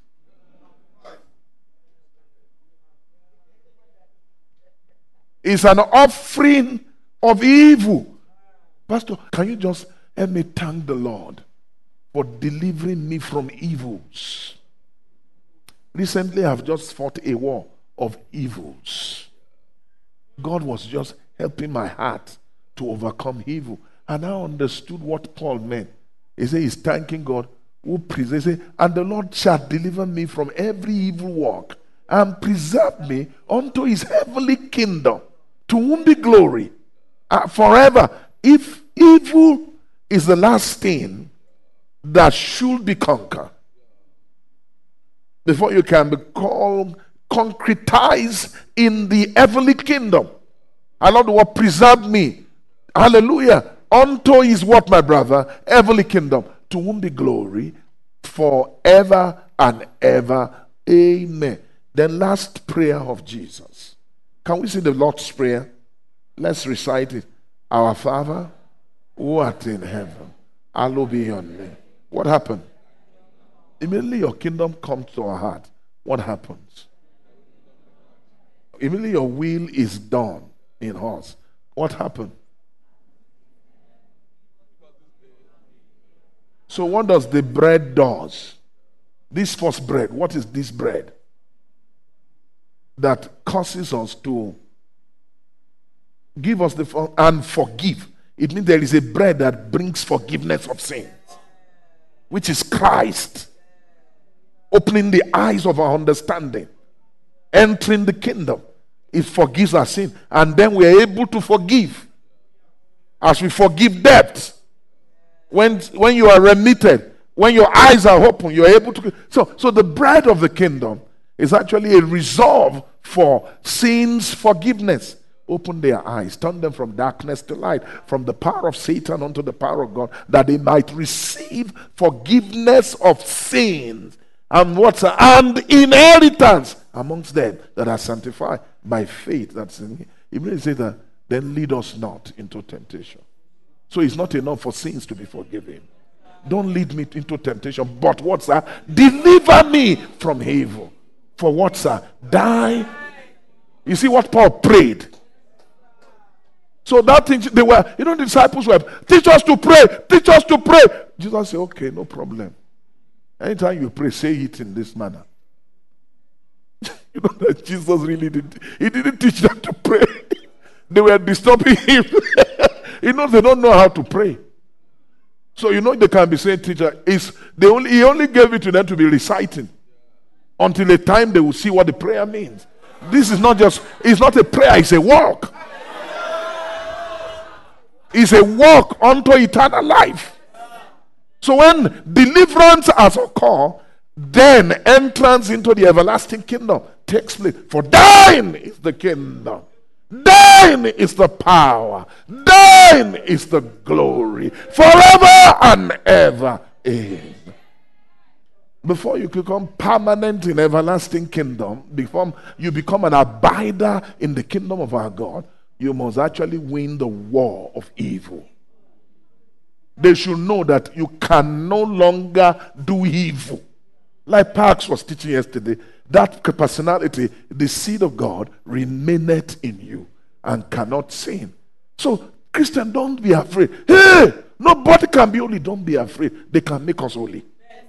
It's an offering of evil. Pastor, can you just help me thank the Lord for delivering me from evils? Recently, I've just fought a war of evils. God was just helping my heart to overcome evil. And I understood what Paul meant. He said he's thanking God who preserves. He said, and the Lord shall deliver me from every evil work and preserve me unto his heavenly kingdom, to whom be glory forever. If evil is the last thing that should be conquered, before you can be called, concretized in the heavenly kingdom. I love the word preserve me. Hallelujah. Unto is what, my brother? Heavenly kingdom. To whom be glory forever and ever. Amen. The last prayer of Jesus. Can we see the Lord's Prayer? Let's recite it. Our Father, who art in heaven, hallowed be your name. What happened? Immediately your kingdom comes to our heart. What happens? Immediately your will is done in us. What happened? So what does the bread does? This first bread, what is this bread? That causes us to give us and forgive. It means there is a bread that brings forgiveness of sins, which is Christ. Opening the eyes of our understanding, entering the kingdom. It forgives our sin, and then we are able to forgive as we forgive debt. When you are remitted, when your eyes are open, you are able to. So the bread of the kingdom is actually a resolve for sins forgiveness. Open their eyes, turn them from darkness to light, from the power of Satan unto the power of God, that they might receive forgiveness of sins. And inheritance amongst them that are sanctified by faith. That's in it. Immediately say that, then lead us not into temptation. So it's not enough for sins to be forgiven. Don't lead me into temptation, but what, sir? Deliver me from evil. For what, sir? Die. You see what Paul prayed. So that thing, the disciples were, teach us to pray, teach us to pray. Jesus said, okay, no problem. Anytime you pray, say it in this manner. You know that Jesus really didn't teach them to pray. They were disturbing him. They don't know how to pray. So they can be saying, teacher, he only gave it to them to be reciting until the time they will see what the prayer means. This is it's not a prayer, it's a walk. It's a walk unto eternal life. So when deliverance has occurred, then entrance into the everlasting kingdom takes place. For thine is the kingdom, thine is the power, thine is the glory, forever and ever. Amen. Before you become permanent in everlasting kingdom, before you become an abider in the kingdom of our God, you must actually win the war of evil. They should know that you can no longer do evil. Like Parks was teaching yesterday, that personality, the seed of God, remaineth in you and cannot sin. So, Christian, don't be afraid. Hey, nobody can be holy. Don't be afraid. They can make us holy.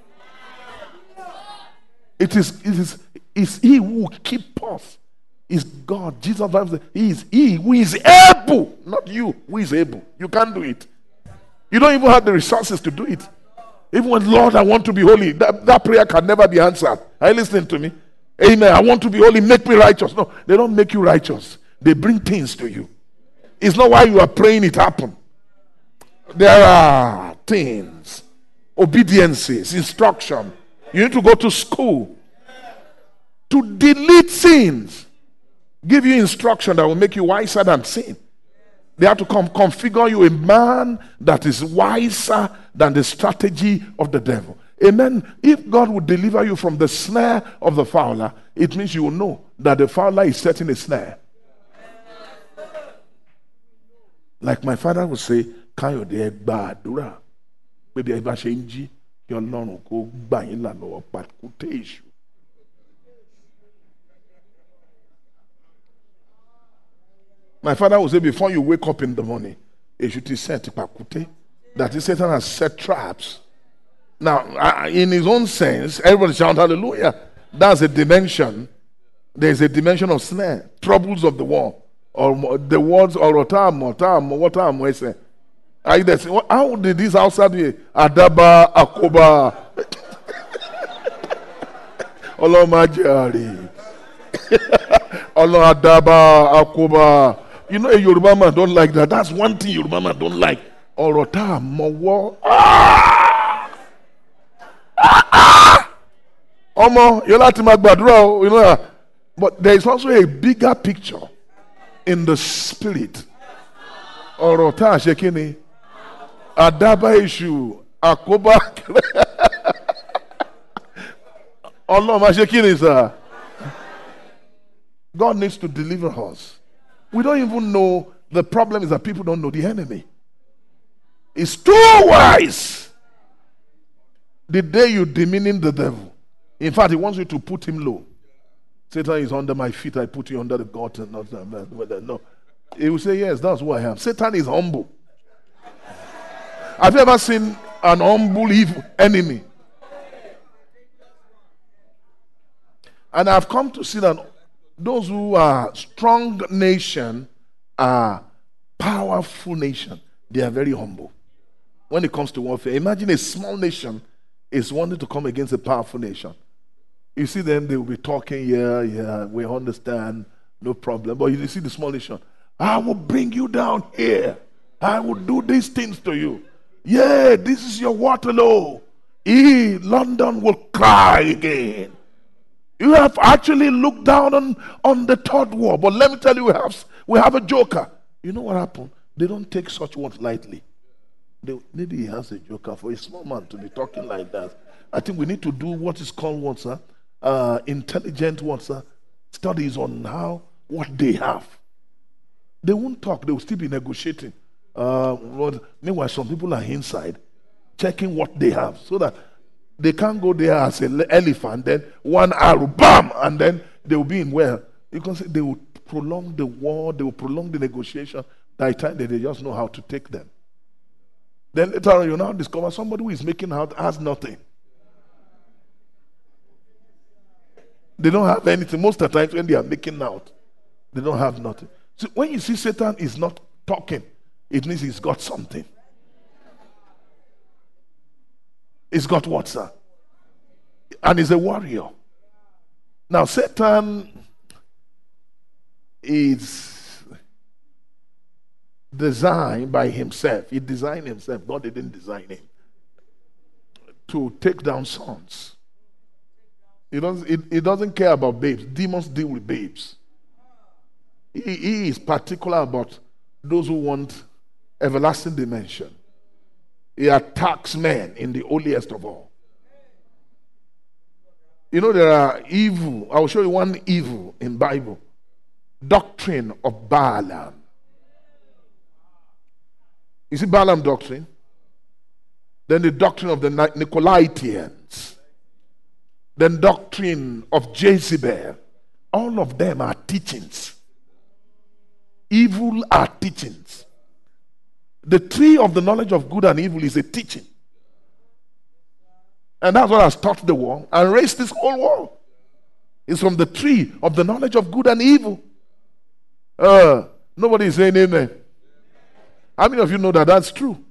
It is He who will keep us. Is God. Jesus said, He is He who is able, not you who is able. You can't do it. You don't even have the resources to do it. Even when, Lord, I want to be holy, that prayer can never be answered. Are you listening to me? Amen. I want to be holy, make me righteous. No, they don't make you righteous. They bring things to you. It's not why you are praying it happen. There are things, obediences, instruction. You need to go to school to delete sins. Give you instruction that will make you wiser than sin. They have to configure you a man that is wiser than the strategy of the devil. Amen. If God would deliver you from the snare of the fowler, it means you will know that the fowler is setting a snare. Like my father would say, Kayode gbàdúrà pé bí ẹ bá ṣe ń jí kí Ọlọ́run kó gbà yín là lọ́wọ́ pàkúté èṣù. My father would say, before you wake up in the morning, it should be set pakute. That is, Satan has set traps. Now, in his own sense, everybody shout hallelujah. That's a dimension. There's a dimension of snare, troubles of the war, or the words or what we say. How did this outside be? Adaba Akoba. Olomajari. Adaba Akoba. You know, a Yoruba man don't like that. That's one thing Yoruba man don't like. Orota mowo. Omo, you like to make badura, you know. But there is also a bigger picture in the spirit. Orota shekini. Adaba issue. Akoba. Oloma shekini, sir. God needs to deliver us. We don't even know. The problem is that people don't know the enemy. It's too wise. The day you demeaning the devil, in fact, he wants you to put him low. Satan is under my feet. I put you under the gutter. No, he will say, yes, that's who I am. Satan is humble. Have you ever seen an humble evil enemy? And I've come to see that those who are strong nation are powerful nation. They are very humble. When it comes to warfare, imagine a small nation is wanting to come against a powerful nation. You see them, they will be talking, yeah, we understand, no problem. But you see the small nation, I will bring you down here. I will do these things to you. Yeah, this is your Waterloo. London will cry again. You have actually looked down on the third war. But let me tell you, we have a joker. You know what happened? They don't take such words lightly. Maybe he has a joker. For a small man to be talking like that, I think we need to do what is called intelligent studies on what they have. They won't talk. They will still be negotiating. Meanwhile, some people are inside checking what they have so that they can't go there as an elephant, then one arrow, bam, and then they will be in where? You can say they will prolong the war, they will prolong the negotiation. By the time they just know how to take them. Then later on, you now discover somebody who is making out has nothing. They don't have anything. Most of the times when they are making out, they don't have nothing. So when you see Satan is not talking, it means he's got something. He's got what, sir? And he's a warrior. Now, Satan is designed by himself. He designed himself. God didn't design him to take down sons. He doesn't care about babes. Demons deal with babes. He is particular about those who want everlasting dimension. He attacks men in the holiest of all. You know, there are evil. I will show you one evil in Bible. Doctrine of Balaam. You see Balaam doctrine? Then the doctrine of the Nicolaitans. Then doctrine of Jezebel. All of them are teachings. Evil are teachings. The tree of the knowledge of good and evil is a teaching. And that's what has taught the world and raised this whole world. It's from the tree of the knowledge of good and evil. Nobody is saying amen. How many of you know that that's true?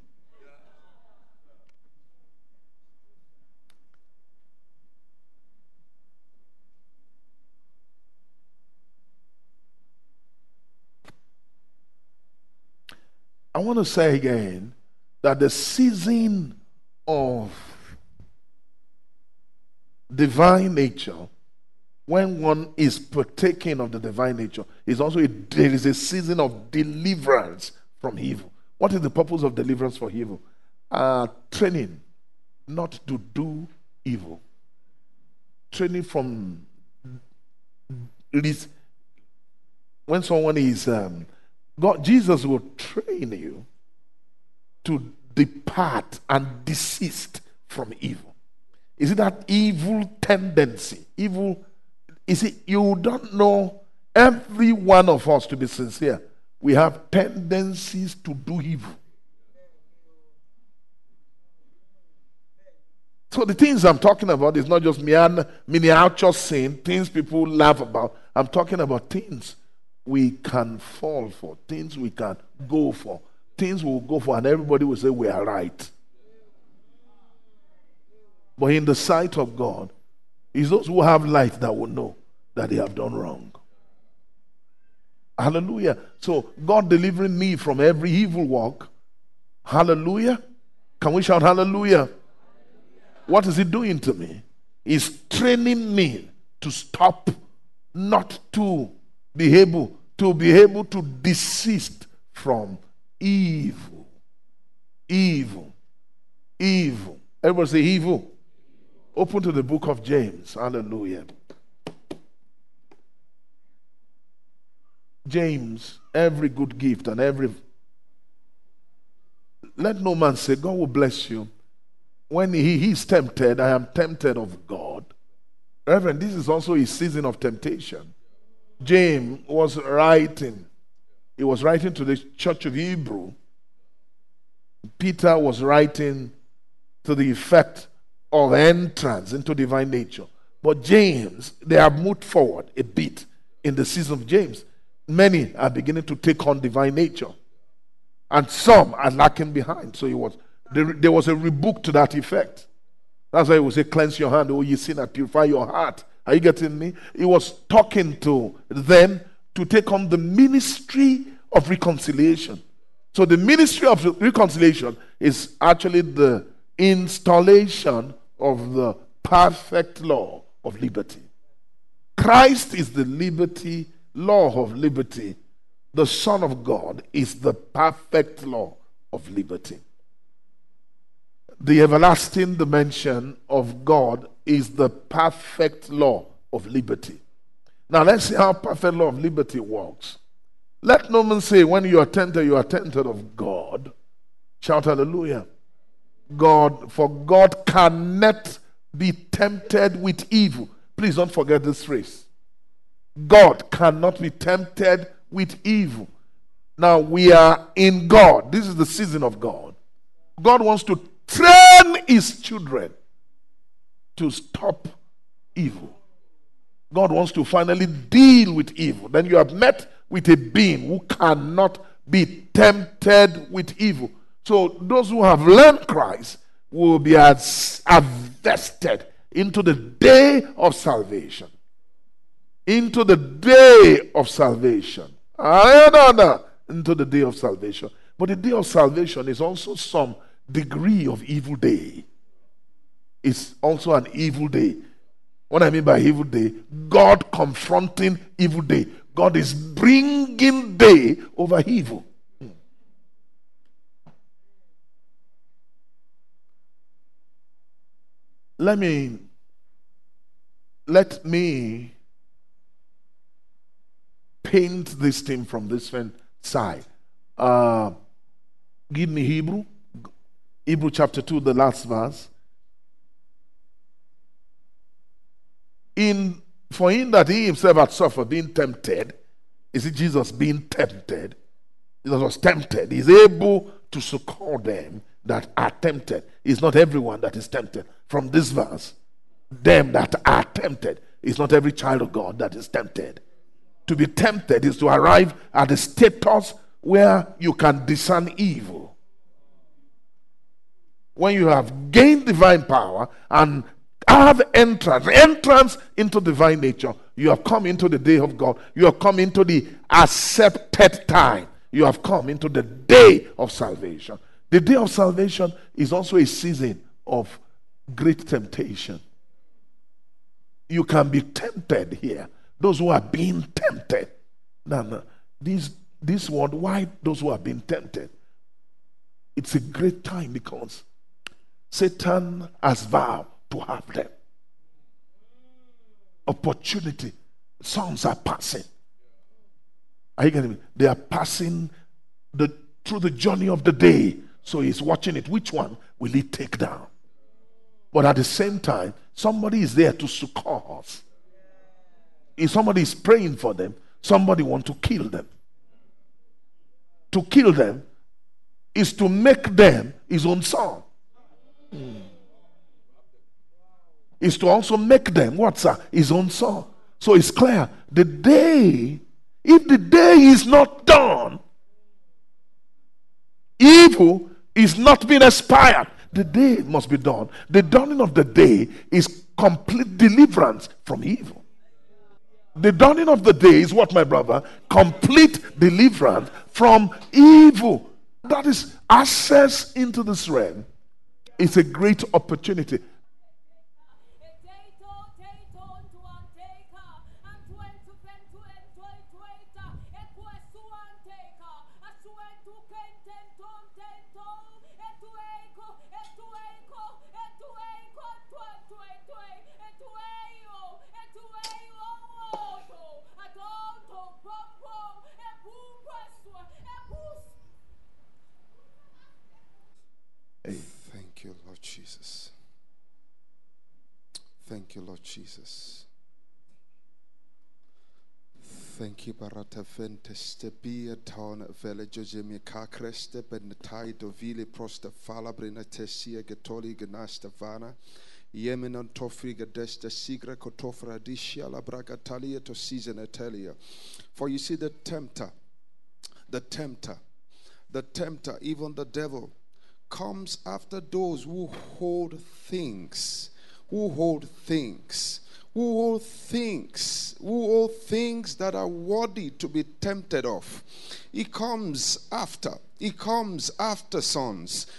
I want to say again that the season of divine nature, when one is partaking of the divine nature, is also there is a season of deliverance from evil. What is the purpose of deliverance from evil? Training not to do evil. Training from when someone is Jesus will train you to depart and desist from evil. Is it that evil tendency? Evil, you don't know, every one of us, to be sincere, we have tendencies to do evil. So the things I'm talking about is not just miniature sin, things people laugh about. I'm talking about things we can fall for, things we can go for, things we'll go for, and everybody will say we are right. But in the sight of God, it's those who have light that will know that they have done wrong. Hallelujah. So God delivering me from every evil work. Hallelujah. Can we shout hallelujah? What is He doing to me? He's training me to stop, not to be able to desist from evil. Evil. Evil. Everybody say evil. Open to the book of James. Hallelujah. James, every good gift and every... Let no man say, God will bless you. When he is tempted, I am tempted of God. Reverend, this is also a season of temptation. James was writing. He was writing to the church of Hebrew. Peter was writing to the effect of entrance into divine nature. But James, they have moved forward a bit in the season of James. Many are beginning to take on divine nature. And some are lacking behind. So there was a rebuke to that effect. That's why he would say, cleanse your hand, O ye sinner, purify your heart. Are you getting me? He was talking to them to take on the ministry of reconciliation. So the ministry of reconciliation is actually the installation of the perfect law of liberty. Christ is the law of liberty. The Son of God is the perfect law of liberty. The everlasting dimension of God is the perfect law of liberty. Now let's see how perfect law of liberty works. Let no man say, when you are tempted of God. Shout hallelujah. For God cannot be tempted with evil. Please don't forget this phrase. God cannot be tempted with evil. Now we are in God. This is the season of God. God wants to train His children to stop evil. God wants to finally deal with evil. Then you have met with a being who cannot be tempted with evil. So those who have learned Christ will be invested into the day of salvation. Into the day of salvation. Into the day of salvation. But the day of salvation is also some degree of evil day. It's also an evil day. What I mean by evil day, God confronting evil day. God is bringing day over evil. Let me paint this thing from this side. Give me Hebrew chapter 2, the last verse. For him that he himself had suffered being tempted, is it Jesus being tempted? Jesus was tempted. He's able to succor them that are tempted. It's not everyone that is tempted. From this verse, them that are tempted. It's not every child of God that is tempted. To be tempted is to arrive at a status where you can discern evil. When you have gained divine power and have entrance into divine nature, you have come into the day of God. You have come into the accepted time. You have come into the day of salvation. The day of salvation is also a season of great temptation. You can be tempted here. Those who are being tempted. Now, this word, why those who are being tempted? It's a great time because Satan has vowed to have them. Opportunity. Sons are passing. Are you getting me? They are passing through the journey of the day. So he's watching it. Which one will he take down? But at the same time, somebody is there to succor us. If somebody is praying for them, somebody wants to kill them. To kill them is to make them his own son. Is to also make them his own son. So it's clear. If the day is not done, evil is not being expired. The day must be done. The dawning of the day is complete deliverance from evil. The dawning of the day is what, my brother? Complete deliverance from evil. That is access into this realm. It's a great opportunity. Thank you, Lord Jesus. Thank you, Lord Jesus. Thank you, Barata Venteste Bia Town Village Jimmy Kakreste Benetai Dovile Prosta Fala Brinatesia Getoli Ganasta Vana Yemenon Tofri Gadesta Sigra Kotofra Dishia La Bragatalia to season Atelia. For you see the tempter, even the devil, comes after those who hold things that are worthy to be tempted of. He comes after sons.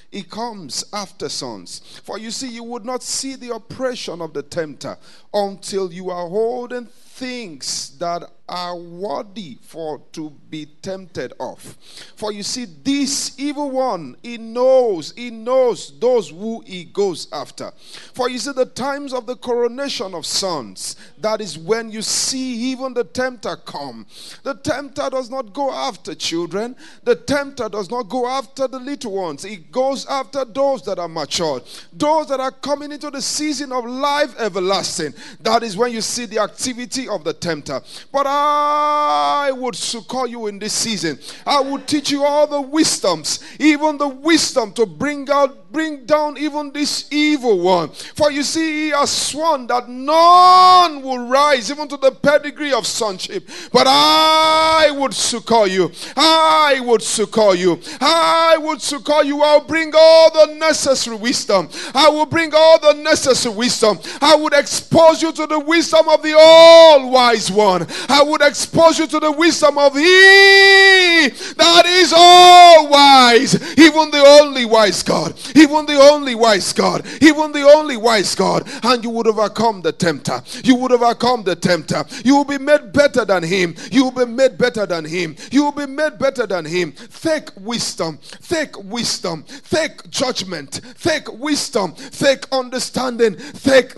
For you see, you would not see the oppression of the tempter until you are holding things that are worthy for to be tempted of. For you see, this evil one, he knows those who he goes after. For you see, the times of the coronation of sons, that is when you see even the tempter come. The tempter does not go after children. The tempter does not go after the little ones. He goes after those that are matured, those that are coming into the season of life everlasting. That is when you see the activity of the tempter. But I would succor you in this season. I would teach you all the wisdoms, even the wisdom to bring down even this evil one. For you see, he has sworn that none will rise even to the pedigree of sonship. But I would succor you. I would succor you. I'll bring all the necessary wisdom. I will bring all the necessary wisdom. I would expose you to the wisdom of the all-wise one. I would expose you to the wisdom of Him He that is all wise, even the only wise God, even the only wise God, even the only wise God, and you would overcome the tempter. You would overcome the tempter. You will be made better than him. You will be made better than him. You will be made better than him. Take wisdom, take judgment, take wisdom, take understanding, take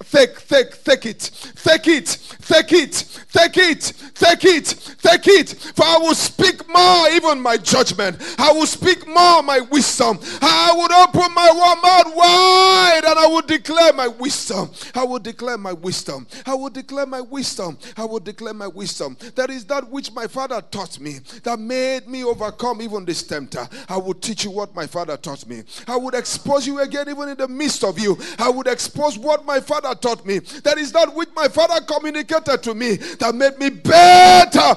it. For I will speak more, even my judgment. I will speak more, my wisdom. I would open my mouth wide and I will declare my wisdom. I will declare my wisdom. I will declare my wisdom. I will declare my wisdom. That is that which my father taught me, that made me overcome even this tempter. I will teach you what my father taught me. I would expose you again, even in the midst of you. I would expose what my father taught me. That is that which my father communicated to me, that made me better,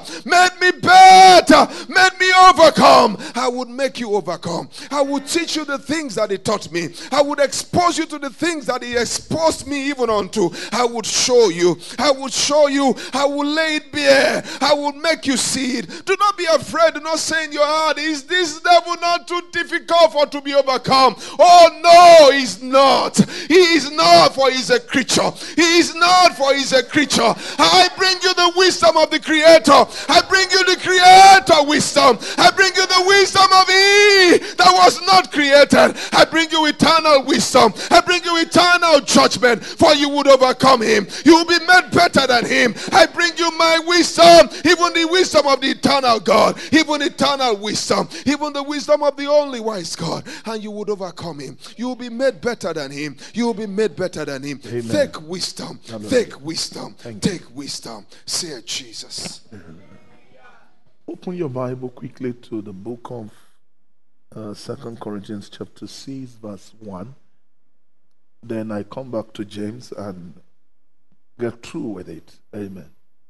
made me overcome. I would make you overcome. I would teach you the things that he taught me. I would expose you to the things that he exposed me even unto. I would show you. I will lay it bare. I will make you see it. Do not be afraid. Do not say in your heart, is this devil not too difficult for to be overcome? Oh no, he's not. He is not, for he's a creature. He is not, for he's a creature. I bring you the wisdom of the Creator. I bring you the Creator wisdom. I bring you the wisdom of He that was not created. I bring you eternal wisdom. I bring you eternal judgment, for you would overcome him. You will be made better than him. I bring you my wisdom, even the wisdom of the eternal God, even eternal wisdom, even the wisdom of the only wise God, and you would overcome him. You will be made better than him. You will be made better than him. Amen. Take wisdom. Take wisdom. Thank Take wisdom. Say it, Jesus. Open your Bible quickly to the book of 2 Corinthians chapter 6 verse 1. Then I come back to James and get through with it. Amen.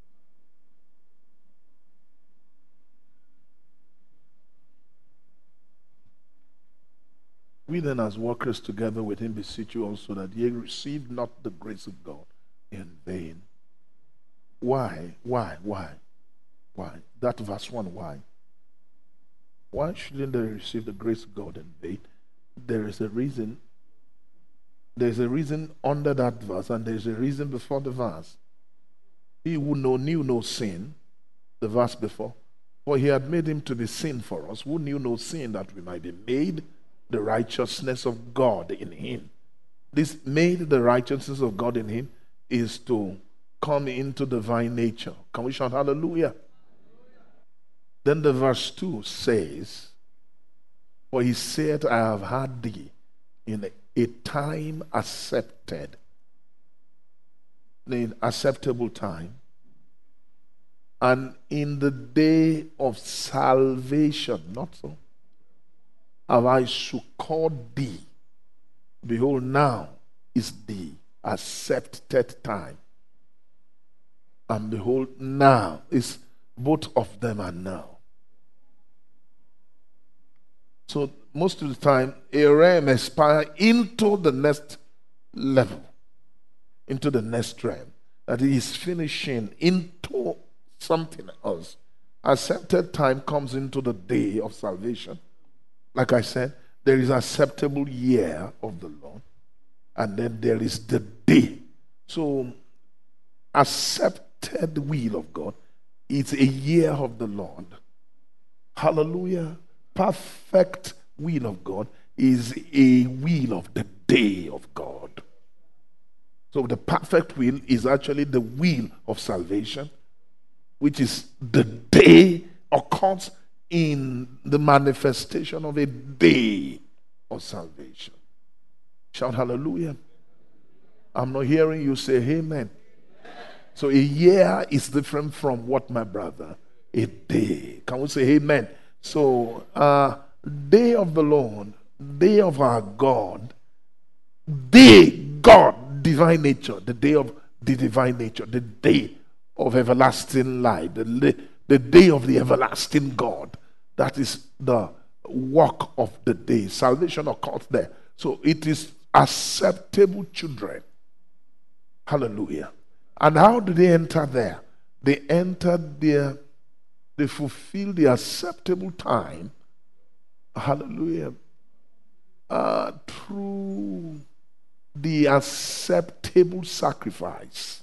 We then as workers together with him beseech you also that ye receive not the grace of God in vain. Why? That verse 1, why? Why shouldn't they receive the grace of God in vain? There is a reason. There's a reason under that verse, and there's a reason before the verse. He who knew no sin, the verse before, for he had made him to be sin for us, who knew no sin, that we might be made the righteousness of God in him. This made the righteousness of God in him is to come into divine nature. Can we shout hallelujah? Then the verse 2 says, for he said, I have had thee in a time accepted, in acceptable time, and in the day of salvation, not so, have I succored thee. Behold, now is the accepted time. And behold, now is both of them are now. So most of the time, a realm aspires into the next level, into the next realm, that he is finishing into something else. Accepted time comes into the day of salvation. Like I said, there is acceptable year of the Lord, and then there is the day. So, accepted will of God is a year of the Lord. Hallelujah. Perfect will of God is a will of the day of God. So the perfect will is actually the will of salvation, which is the day occurs in the manifestation of a day of salvation. Shout hallelujah. I'm not hearing you say amen. So a year is different from what, my brother? A day. Can we say amen? So, day of the Lord, day of our God, God, divine nature, the day of the divine nature, the day of everlasting life, the day of the everlasting God. That is the work of the day. Salvation occurs there. So it is acceptable children. Hallelujah. And how do they enter there? They entered there they fulfill the acceptable time, hallelujah, through the acceptable sacrifice.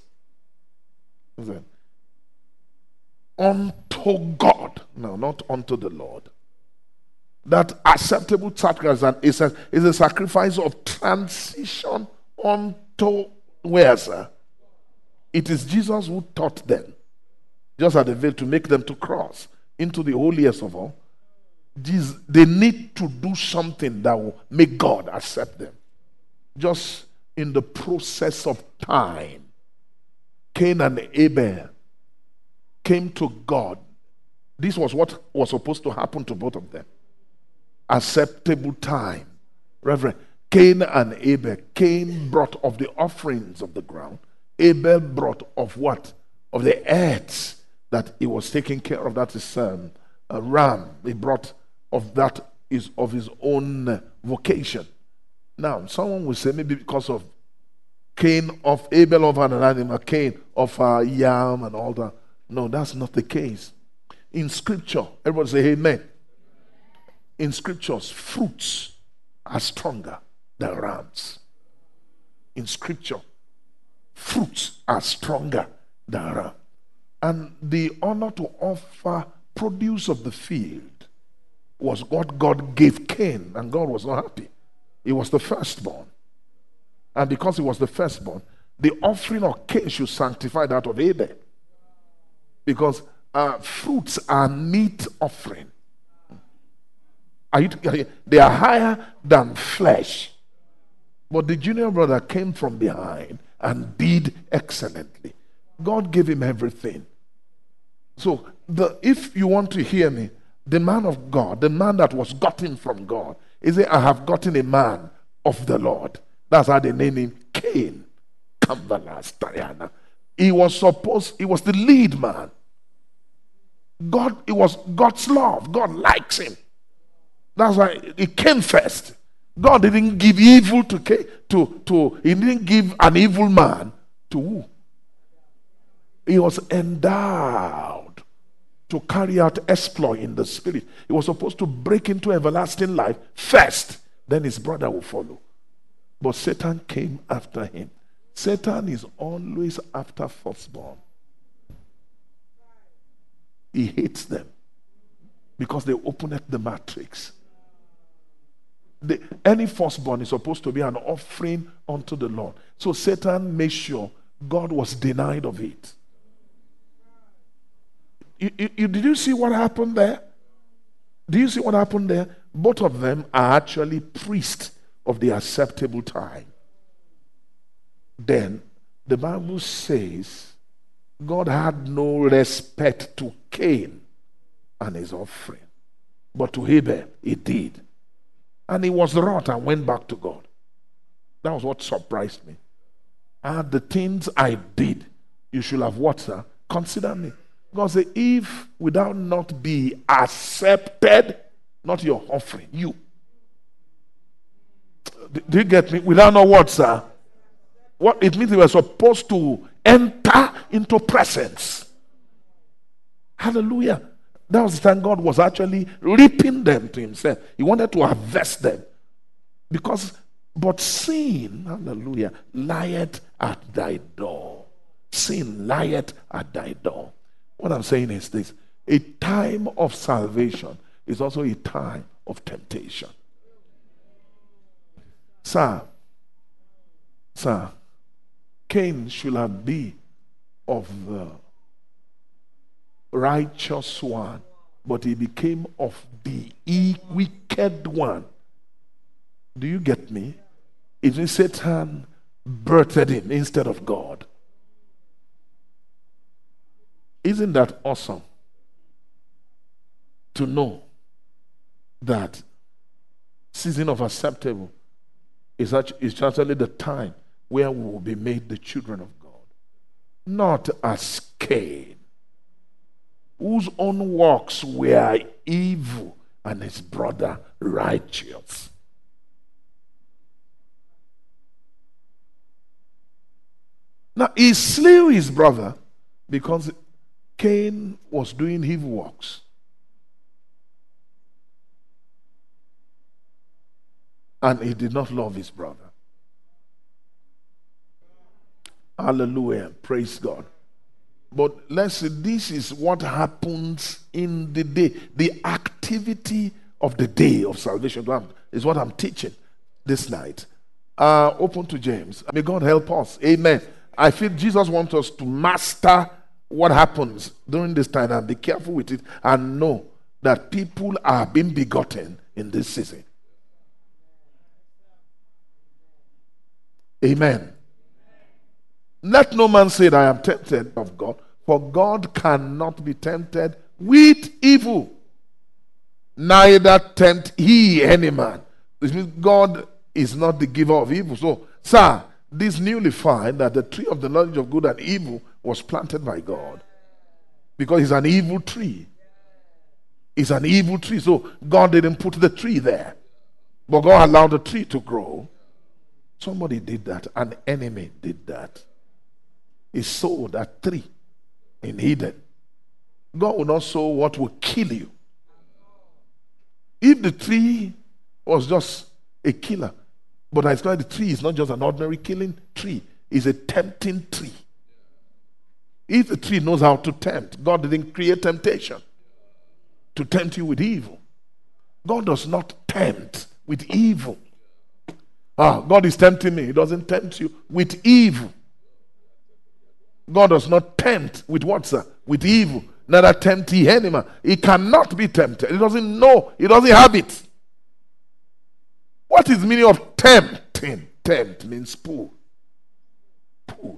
Unto God, no, not unto the Lord. That acceptable sacrifice is a sacrifice of transition unto where, sir? It is Jesus who taught them, just at the veil, to make them to cross into the holiest of all. They need to do something that will make God accept them. Just in the process of time, Cain and Abel came to God. This was what was supposed to happen to both of them. Acceptable time. Reverend, Cain and Abel. Cain brought of the offerings of the ground. Abel brought of what? Of the earth that he was taking care of. That is a ram. He brought of that is of his own vocation. Now, someone will say maybe because of Cain of Abel of an animal, Cain of a yam and all that. No, that's not the case. In scripture, everybody say amen. In scriptures, fruits are stronger than rams. In scripture, fruits are stronger than rams. And the honor to offer produce of the field was what God gave Cain, and God was not happy. He was the firstborn. And because he was the firstborn, the offering of Cain should sanctify that of Abel. Because fruits are meat offering. They are higher than flesh. But the junior brother came from behind and did excellently. God gave him everything. So if you want to hear me, the man of God, the man that was gotten from God, is it, I have gotten a man of the Lord. That's how they named him Cain. He was the lead man. It was God's love. God likes him. That's why he came first. God didn't give evil he didn't give an evil man to who? He was endowed to carry out exploit in the spirit. He was supposed to break into everlasting life first, then his brother will follow. But Satan came after him. Satan is always after firstborn. He hates them because they opened the matrix. Any firstborn is supposed to be an offering unto the Lord. So Satan made sure God was denied of it. Did you see what happened there? Do you see what happened there? Both of them are actually priests of the acceptable time. Then the Bible says God had no respect to Cain and his offering, but to Abel he did. And he was wroth and went back to God. That was what surprised me. The things I did, you should have what, sir? Consider me. God said, if without not be accepted, not your offering, you. Do you get me? Without not what, sir? What it means, we were supposed to enter into presence. Hallelujah. That was the time God was actually reaping them to himself. He wanted to harvest them. But sin, hallelujah, lieth at thy door. Sin lieth at thy door. What I'm saying is this: a time of salvation is also a time of temptation. Sir, Cain should have been of the righteous one, but he became of the wicked one. Do you get me? It means Satan birthed him instead of God. Isn't that awesome? To know that season of acceptable is actually the time where we will be made the children of God. Not as Cain, whose own works were evil and his brother righteous. Now he slew his brother because Cain was doing evil works. And he did not love his brother. Hallelujah. Praise God. But let's see, this is what happens in the day. The activity of the day of salvation is what I'm teaching this night. Open to James. May God help us. Amen. I feel Jesus wants us to master what happens during this time and be careful with it and know that people are being begotten in this season. Amen. Let no man say that I am tempted of God, for God cannot be tempted with evil. Neither tempt he any man. This means God is not the giver of evil. So, sir, this newly find that the tree of the knowledge of good and evil was planted by God. Because it's an evil tree. It's an evil tree. So God didn't put the tree there. But God allowed the tree to grow. Somebody did that. An enemy did that. He sowed that tree in Eden. God will not sow what will kill you. If the tree was just a killer, but I swear the tree is not just an ordinary killing tree, it's a tempting tree. If the tree knows how to tempt, God didn't create temptation to tempt you with evil. God does not tempt with evil. God is tempting me. He doesn't tempt you with evil. God does not tempt with what, sir? With evil. Neither tempt he any man. He cannot be tempted. He doesn't know. He doesn't have it. What is the meaning of tempting? Tempt means pull. Pull.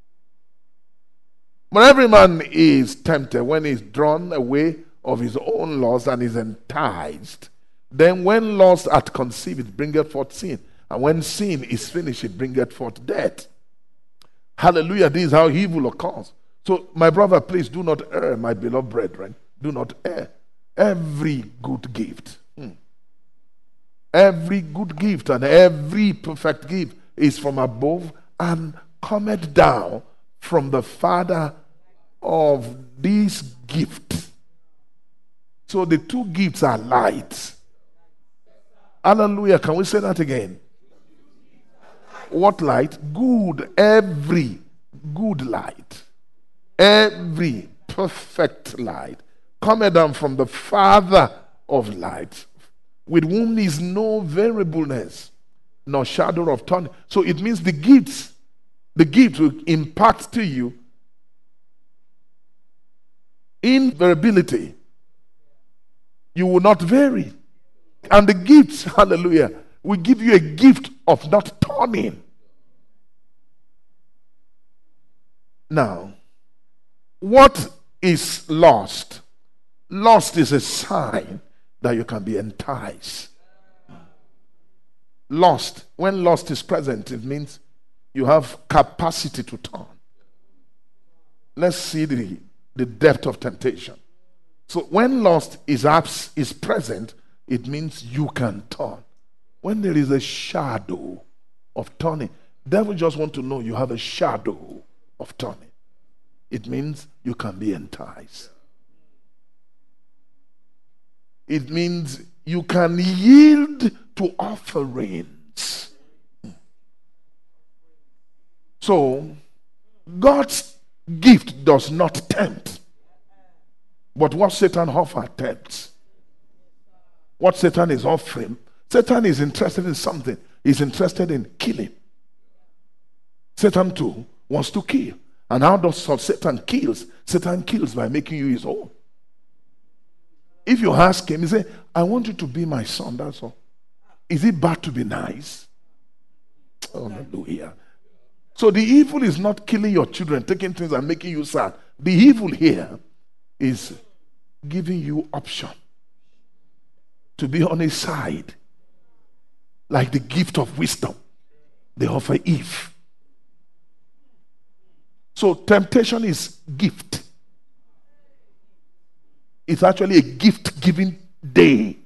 But every man is tempted when he's drawn away of his own lust and is enticed. Then when lust hath conceived, it bringeth forth sin. And when sin is finished, it bringeth forth death. Hallelujah. This is how evil occurs. So, my brother, please do not err, my beloved brethren. Do not err. Every good gift, every good gift and every perfect gift is from above and cometh down from the Father of this gift. So the two gifts are light. Hallelujah. Can we say that again? What light? Good. Every good light. Every perfect light cometh down from the Father of light, with whom is no variableness, nor shadow of turning. So it means the gift will impart to you invariability. You will not vary. And the gifts, hallelujah, will give you a gift of not turning. Now, what is lost? Lost is a sign that you can be enticed. Lost, when lost is present, it means you have capacity to turn. Let's see the depth of temptation. So when lost is present, it means you can turn. When there is a shadow of turning, devil just want to know you have a shadow of turning. It means you can be enticed. It means you can yield to offerings. So, God's gift does not tempt. But what Satan offers tempts. What Satan is offering, Satan is interested in something. He's interested in killing. Satan too wants to kill. And how does Satan kills? Satan kills by making you his own. If you ask him, he say, I want you to be my son, that's all. Is it bad to be nice? Hallelujah. So the evil is not killing your children, taking things and making you sad. The evil here is giving you option to be on his side. Like the gift of wisdom they offer Eve. So temptation is gift. It's actually a gift-giving day.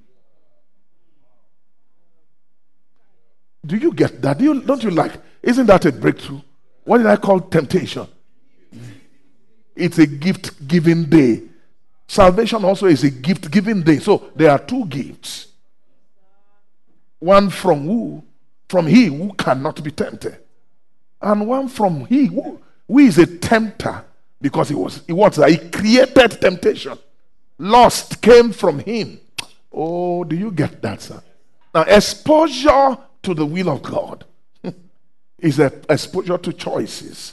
Do you get that? Don't you like? Isn't that a breakthrough? What did I call temptation? It's a gift-giving day. Salvation also is a gift-giving day. So there are two gifts. One from who? From he who cannot be tempted. And one from he who is a tempter, because he created temptation. Lust came from him. Oh, do you get that, sir? Now, exposure to the will of God is an exposure to choices.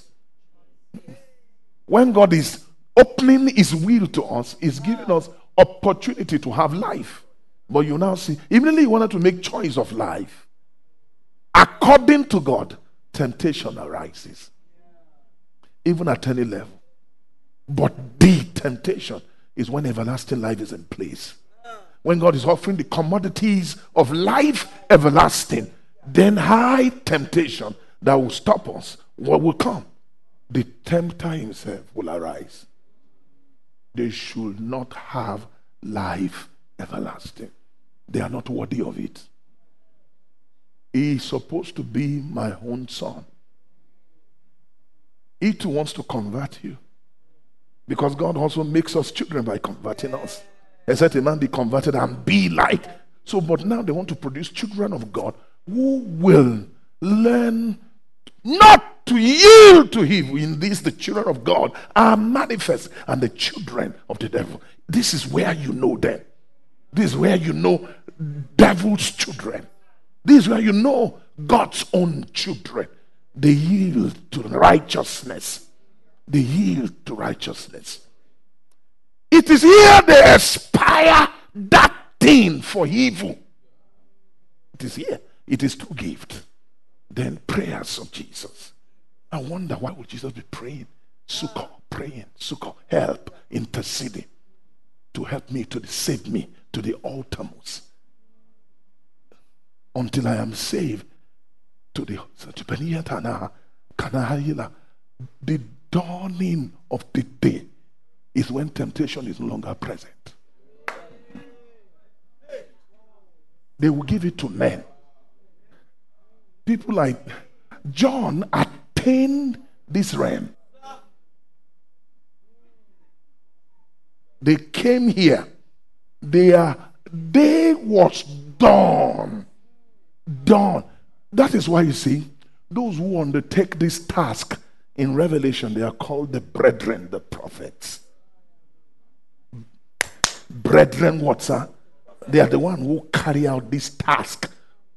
When God is opening his will to us, he's giving us opportunity to have life. But you now see, immediately you wanted to make choice of life. According to God, temptation arises. Even at any level. But the temptation is when everlasting life is in place. When God is offering the commodities of life everlasting, then high temptation that will stop us, what will come? The tempter himself will arise. They should not have life everlasting. They are not worthy of it. He is supposed to be my own son. He too wants to convert you. Because God also makes us children by converting us. Except a man be converted and be like. So, but now they want to produce children of God who will learn not to yield to him. In this, the children of God are manifest, and the children of the devil. This is where you know them. This is where you know devil's children. This is where you know God's own children. They yield to righteousness. They yield to righteousness. It is here they aspire that thing for evil. It is here. It is through gift. Then prayers of Jesus. I wonder, why would Jesus be praying? Succor, praying, succor, help, interceding to help me, to save me to the uttermost. Until I am saved to the dawning of the day is when temptation is no longer present. They will give it to men. People like John attained this realm. They came here. Their day was dawn. Dawn. That is why you see, those who undertake this task in Revelation, they are called the brethren, the prophets. Brethren, what, sir? They are the one who carry out this task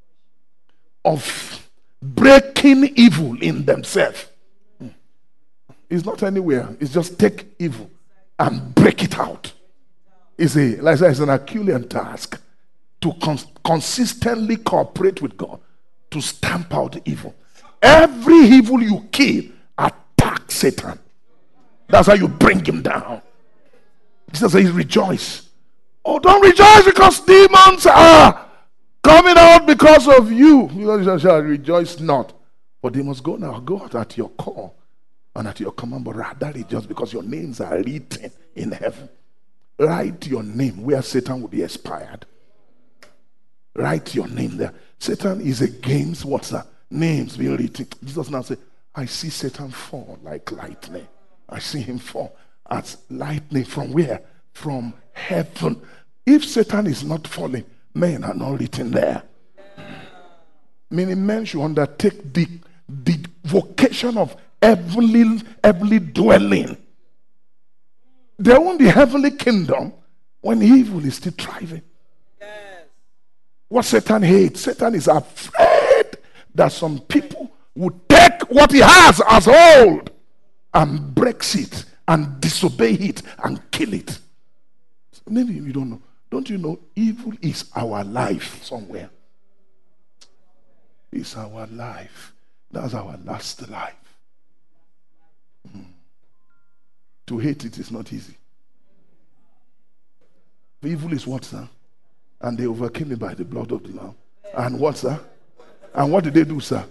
of breaking evil in themselves. It's not anywhere. It's just take evil and break it out. It's an Herculean task to consistently cooperate with God to stamp out evil. Every evil you kill, attack Satan. That's how you bring him down. Jesus says, rejoice. Oh, don't rejoice because demons are coming out because of you. You shall rejoice not. But they must go now. Go out at your call and at your command, but rather rejoice because your names are written in heaven. Write your name where Satan will be expired. Write your name there. Satan is against what's that? Names being written. Jesus now says, I see Satan fall like lightning. I see him fall as lightning from where? From heaven. If Satan is not falling, men are not written there. Meaning men should undertake the vocation of heavenly dwelling. There won't be heavenly kingdom when evil is still thriving. Yes. What Satan hates, Satan is afraid that some people will take what he has as old and breaks it and disobey it and kill it. So maybe you don't know. Don't you know evil is our life somewhere? It's our life. That's our last life. To hate it is not easy. Evil is what, sir? And they overcame it by the blood of the Lamb. And what, sir? And what did they do, sir?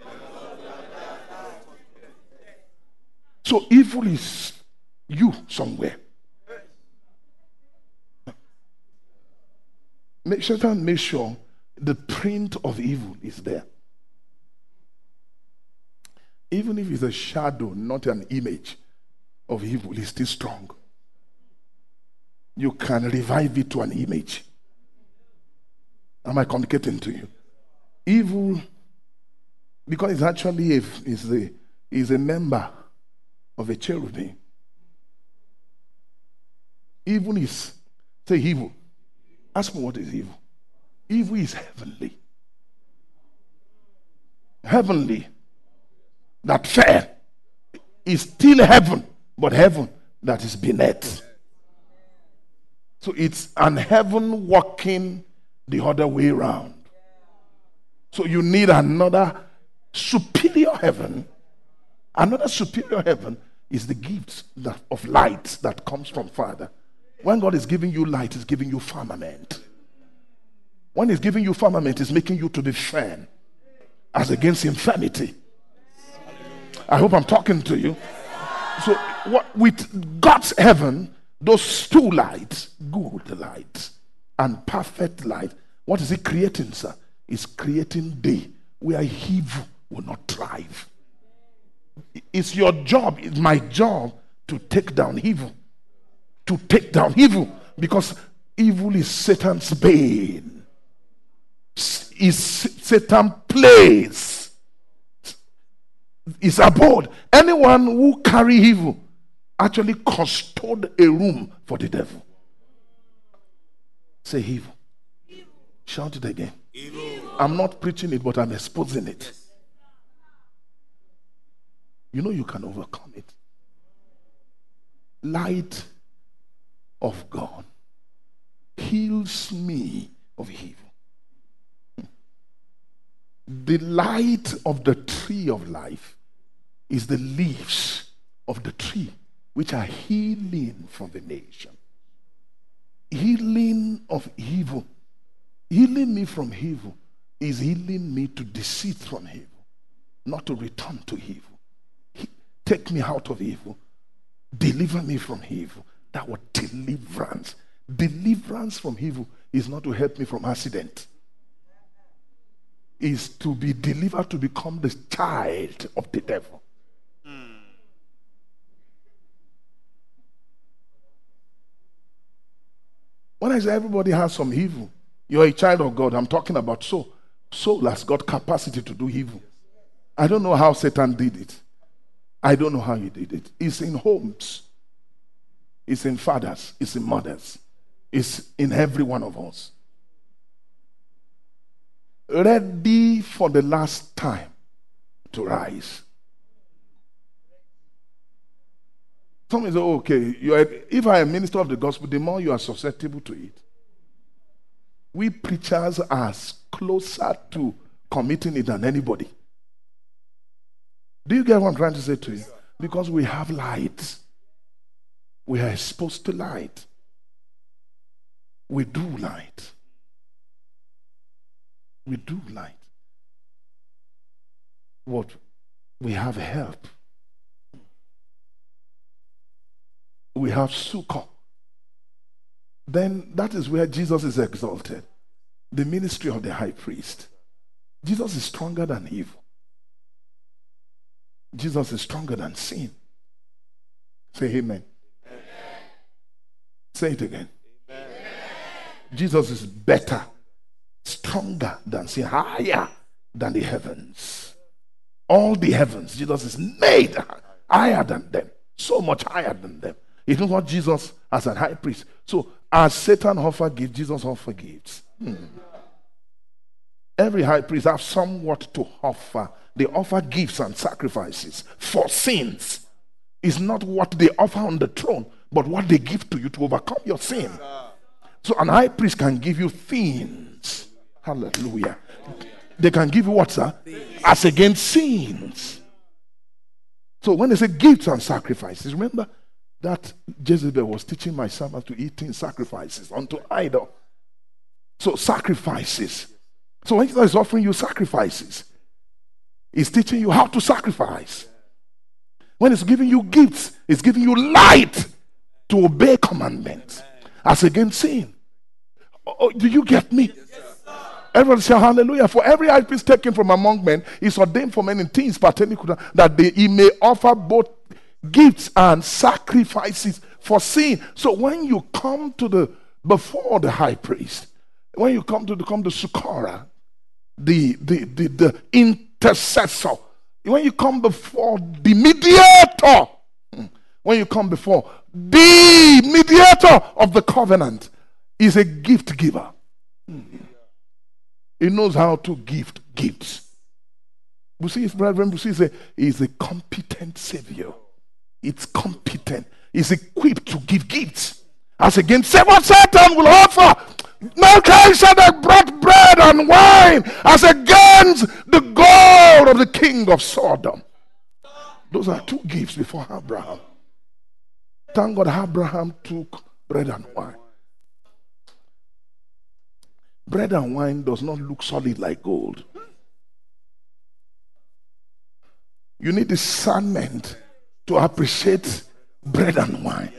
So evil is you somewhere. Satan make sure the print of evil is there. Even if it's a shadow, not an image. of evil is still strong. You can revive it to an image. Am I communicating to you? Evil, because it's actually is a member of a cherubim. Evil is, say evil. Ask me what is evil. Evil is heavenly. Heavenly. That fell is still heaven, but heaven that is beneath. So it's an heaven walking the other way around. So you need another superior heaven. Another superior heaven is the gift of light that comes from Father. When God is giving you light, He's giving you firmament. When He's giving you firmament, He's making you to be firm as against infirmity. I hope I'm talking to you. So what, with God's heaven, those two lights, good light and perfect light, what is it creating, sir? It's creating day where evil will not thrive. It's your job, it's my job to take down evil. To take down evil, because evil is Satan's bane. Is Satan's place. Is abode. Anyone who carry evil actually custode a room for the devil. Say evil. Shout it again. Evil. I'm not preaching it, but I'm exposing it. You know you can overcome it. Light of God heals me of evil. The light of the tree of life is the leaves of the tree which are healing for the nation. Healing of evil. Healing me from evil is healing me to deceit from evil, not to return to evil. Take me out of evil. Deliver me from evil. That was deliverance. Deliverance from evil is not to help me from accident. Is to be delivered to become the child of the devil. When I say everybody has some evil, you're a child of God. I'm talking about soul. Soul has got capacity to do evil. I don't know how Satan did it. I don't know how he did it. It's in homes. It's in fathers. It's in mothers. It's in every one of us. Ready for the last time to rise. Some say, okay, if I am a minister of the gospel, the more you are susceptible to it. We preachers are closer to committing it than anybody. Do you get what I'm trying to say to you? Because we have light. We are exposed to light. We do light. We do light. What? We have help. We have succor. Then that is where Jesus is exalted. The ministry of the high priest. Jesus is stronger than evil. Jesus is stronger than sin. Say amen. Amen. Say it again. Amen. Jesus is better, stronger than sin, higher than the heavens. All the heavens, Jesus is made higher than them. So much higher than them. It is not Jesus as a high priest. So as Satan offers gifts, Jesus offers gifts. Every high priest has somewhat to offer. They offer gifts and sacrifices for sins. It's not what they offer on the throne, but what they give to you to overcome your sin. So an high priest can give you things. Hallelujah. They can give you what, sir? As against sins. So when they say gifts and sacrifices, remember that Jezebel was teaching my servants to eat in sacrifices unto idol. So sacrifices. So when Jesus is offering you sacrifices, He's teaching you how to sacrifice. When He's giving you gifts, He's giving you light to obey commandments as against sin. Oh, do you get me? Everyone say hallelujah. For every high priest taken from among men is ordained for men in things pertaining to that he may offer both gifts and sacrifices for sin. So when you come before the high priest, when you come to Sukkora, the intercessor, when you come before the mediator, when you come before the mediator of the covenant, is a gift giver. He knows how to gift gifts. You see, his brethren, he's a competent savior. It's competent. He's equipped to give gifts. As against what Satan will offer. Melchizedek brought bread and wine as against the gold of the king of Sodom. Those are two gifts before Abraham. Thank God Abraham took bread and wine. Bread and wine does not look solid like gold. You need discernment to appreciate bread and wine.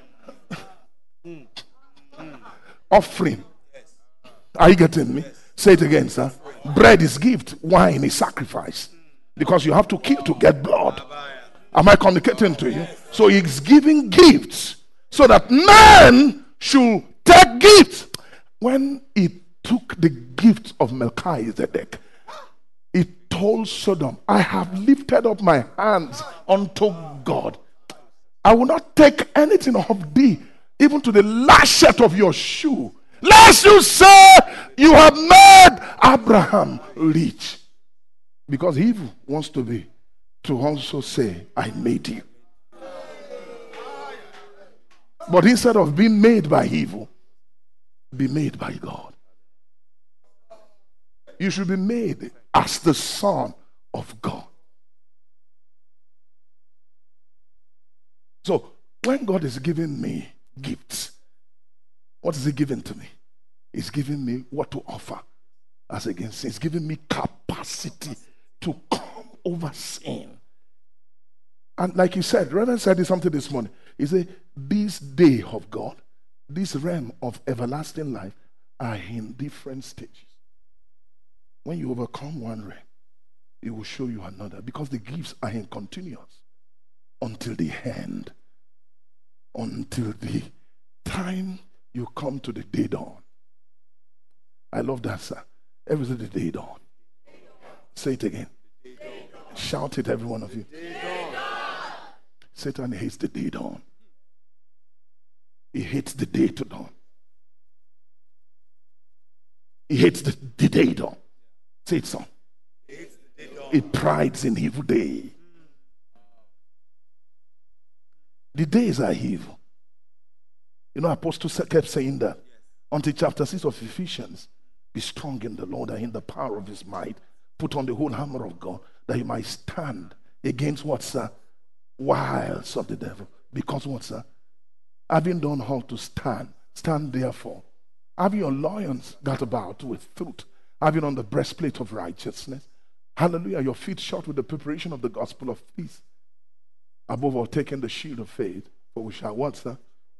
Offering. Are you getting me? Say it again, sir. Bread is gift, wine is sacrifice. Because you have to kill to get blood. Am I communicating to you? So he's giving gifts so that man should take gifts. When he took the gift of Melchizedek, he told Sodom, I have lifted up my hands unto God. I will not take anything of thee, even to the latchet of your shoe, lest you say you have made Abraham rich. Because evil wants to also say, I made you. But instead of being made by evil, be made by God. You should be made as the son of God. So when God is giving me gifts, what is he giving to me? He's giving me what to offer as against sin. He's giving me capacity to come over sin. And like you said, Reverend said something this morning. He said, this day of God, this realm of everlasting life are in different stages. When you overcome one realm, it will show you another, because the gifts are in continuous until the end, until the time you come to the day dawn. I love that, sir. Every day the day dawn. Say it again. Shout it, every one of you. Satan hates the day dawn. He hates the day to dawn. He hates the day dawn. Say it, son. It prides in evil day. The days are evil. You know, Apostle kept saying that until chapter 6 of Ephesians. Be strong in the Lord and in the power of his might. Put on the whole armor of God, that you might stand against what, sir? Wiles of the devil. Because what, sir? Having done all to stand, stand therefore. Having your loins got about with truth. Having on the breastplate of righteousness. Hallelujah. Your feet shod with the preparation of the gospel of peace. Above all, taking the shield of faith. For we shall what, sir?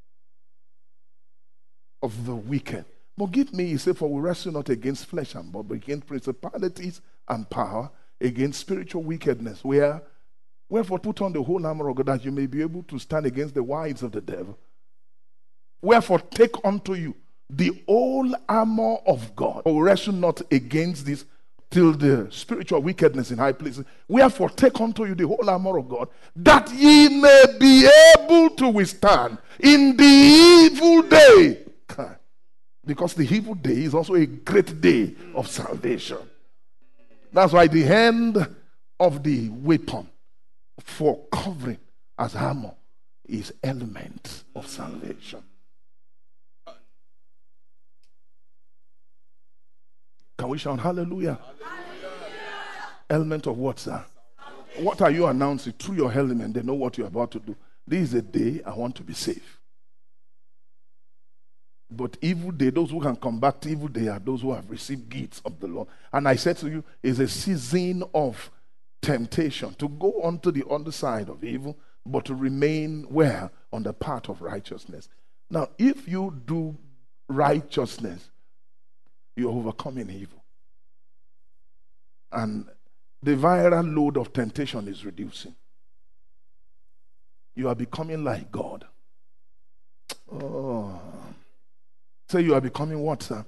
Of the wicked. But give me, he said, for we wrestle not against flesh and blood, but against principalities and power, against spiritual wickedness. Wherefore put on the whole armor of God, that you may be able to stand against the wiles of the devil. Wherefore take unto you the whole armor of God. For we wrestle not against this till the spiritual wickedness in high places. Wherefore take unto you the whole armor of God, that ye may be able to withstand in the evil day. Because the evil day is also a great day of salvation. That's why the hand of the weapon for covering as armor is element of salvation. Can we shout hallelujah? Element of what, sir? What are you announcing? Through your element, they know what you're about to do. This is a day I want to be safe. But evil day, those who can combat evil day are those who have received gifts of the Lord. And I said to you, it's a season of temptation to go onto the underside of evil, but to remain where? On the path of righteousness. Now, if you do righteousness, you're overcoming evil. And the viral load of temptation is reducing. You are becoming like God. Oh. Say you are becoming what, sir?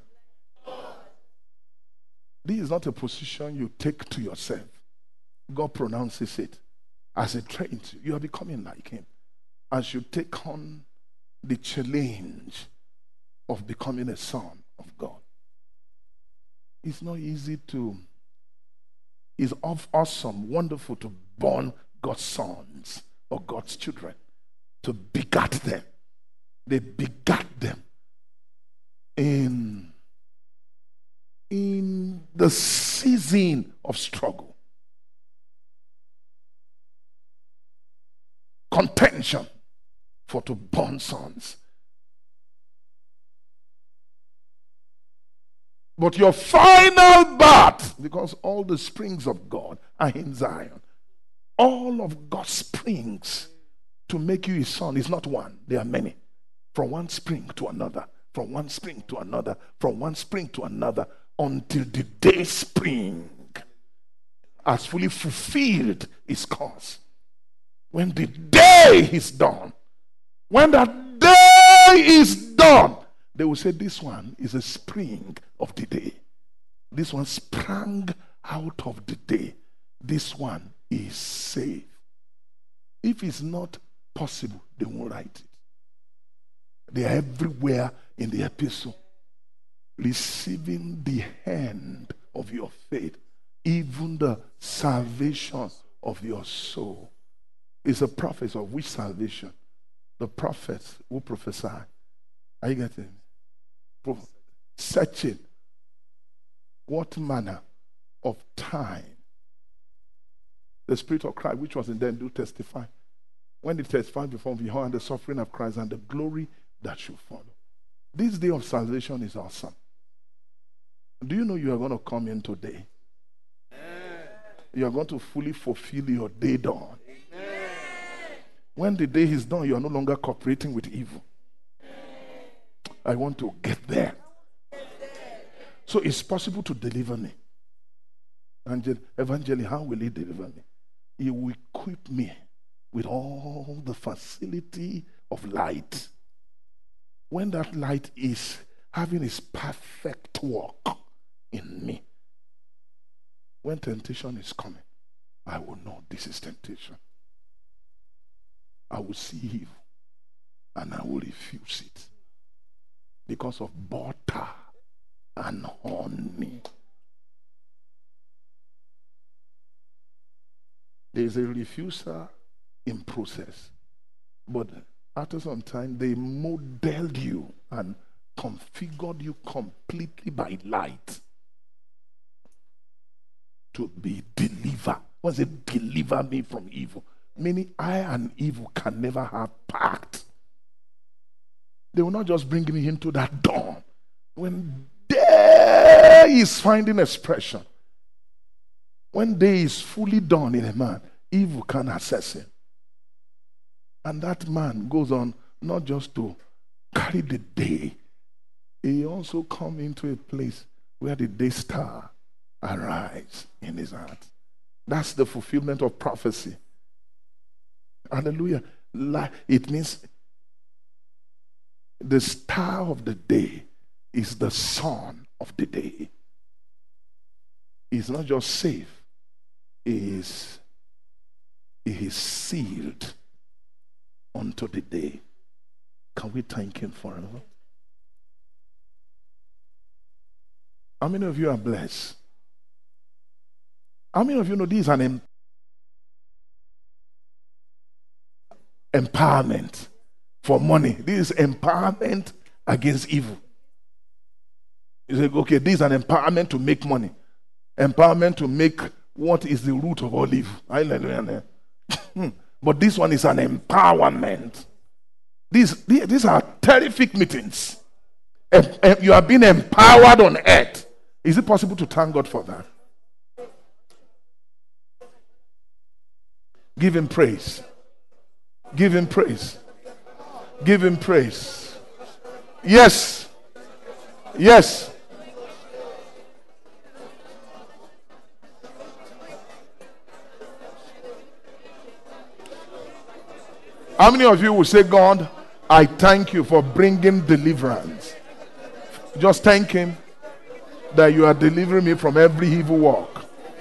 This is not a position you take to yourself. God pronounces it as a trait. You are becoming like him. As you take on the challenge of becoming a son of God. It's not easy to, it's awesome, wonderful to born God's sons or God's children, to begat them. They begat them in the season of struggle, contention for to born sons. But your final birth, because all the springs of God are in Zion, all of God's springs to make you his son is not one, there are many. From one spring to another, from one spring to another, from one spring to another, until the day spring has fully fulfilled its course. When the day is done, when that day is done, they will say this one is a spring of the day. This one sprang out of the day. This one is safe. If it's not possible, they won't write it. They are everywhere in the epistle. Receiving the hand of your faith, even the salvation of your soul. Is a prophet of which salvation? The prophets who prophesy. Are you getting it? Searching what manner of time the Spirit of Christ, which was in them, do testify. When they testify before behold the suffering of Christ and the glory that should follow. This day of salvation is awesome. Do you know you are going to come in today? You are going to fully fulfill your day dawn. When the day is done, you are no longer cooperating with evil. I want to get there. So it's possible to deliver me. Evangeline, how will he deliver me? He will equip me with all the facility of light. When that light is having its perfect work in me, when temptation is coming, I will know this is temptation. I will see evil and I will refuse it because of butter and honey. There is a refuser in process, but after some time they modeled you and configured you completely by light to be delivered. What's it? Deliver me from evil. Meaning I and evil can never have pact. They will not just bring me into that dawn. When day is finding expression, when day is fully done in a man, evil can access him. And that man goes on not just to carry the day, he also comes into a place where the day star arrives in his heart. That's the fulfillment of prophecy. Hallelujah. It means the star of the day is the son of the day. It's not just safe, it is sealed unto the day. Can we thank him forever? How many of you are blessed? How many of you know this is an empowerment for money? This is empowerment against evil. You say, okay, this is an empowerment to make money. Empowerment to make what is the root of all evil. Hallelujah. But this one is an empowerment. These are terrific meetings. You are being empowered on earth. Is it possible to thank God for that? Give him praise. Give him praise. Give him praise. Yes. Yes. How many of you will say, God, I thank you for bringing deliverance? Just thank him that you are delivering me from every evil work.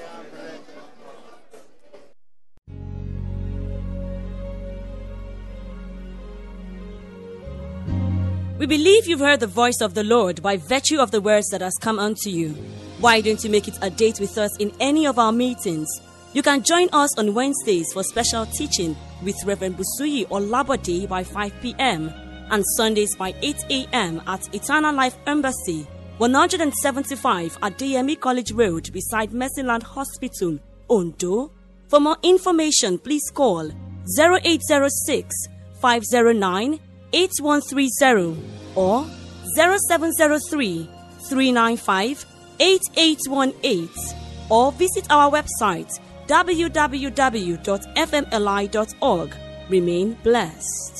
We believe you've heard the voice of the Lord by virtue of the words that has come unto you. Why don't you make it a date with us in any of our meetings? You can join us on Wednesdays for special teaching with Reverend Busuyi Olabode by 5 p.m. and Sundays by 8 a.m. at Eternal Life Embassy, 175 at DME College Road beside Mercyland Hospital, Ondo. For more information, please call 0806 509 8130 or 0703 395 8818 or visit our website www.fmli.org. Remain blessed.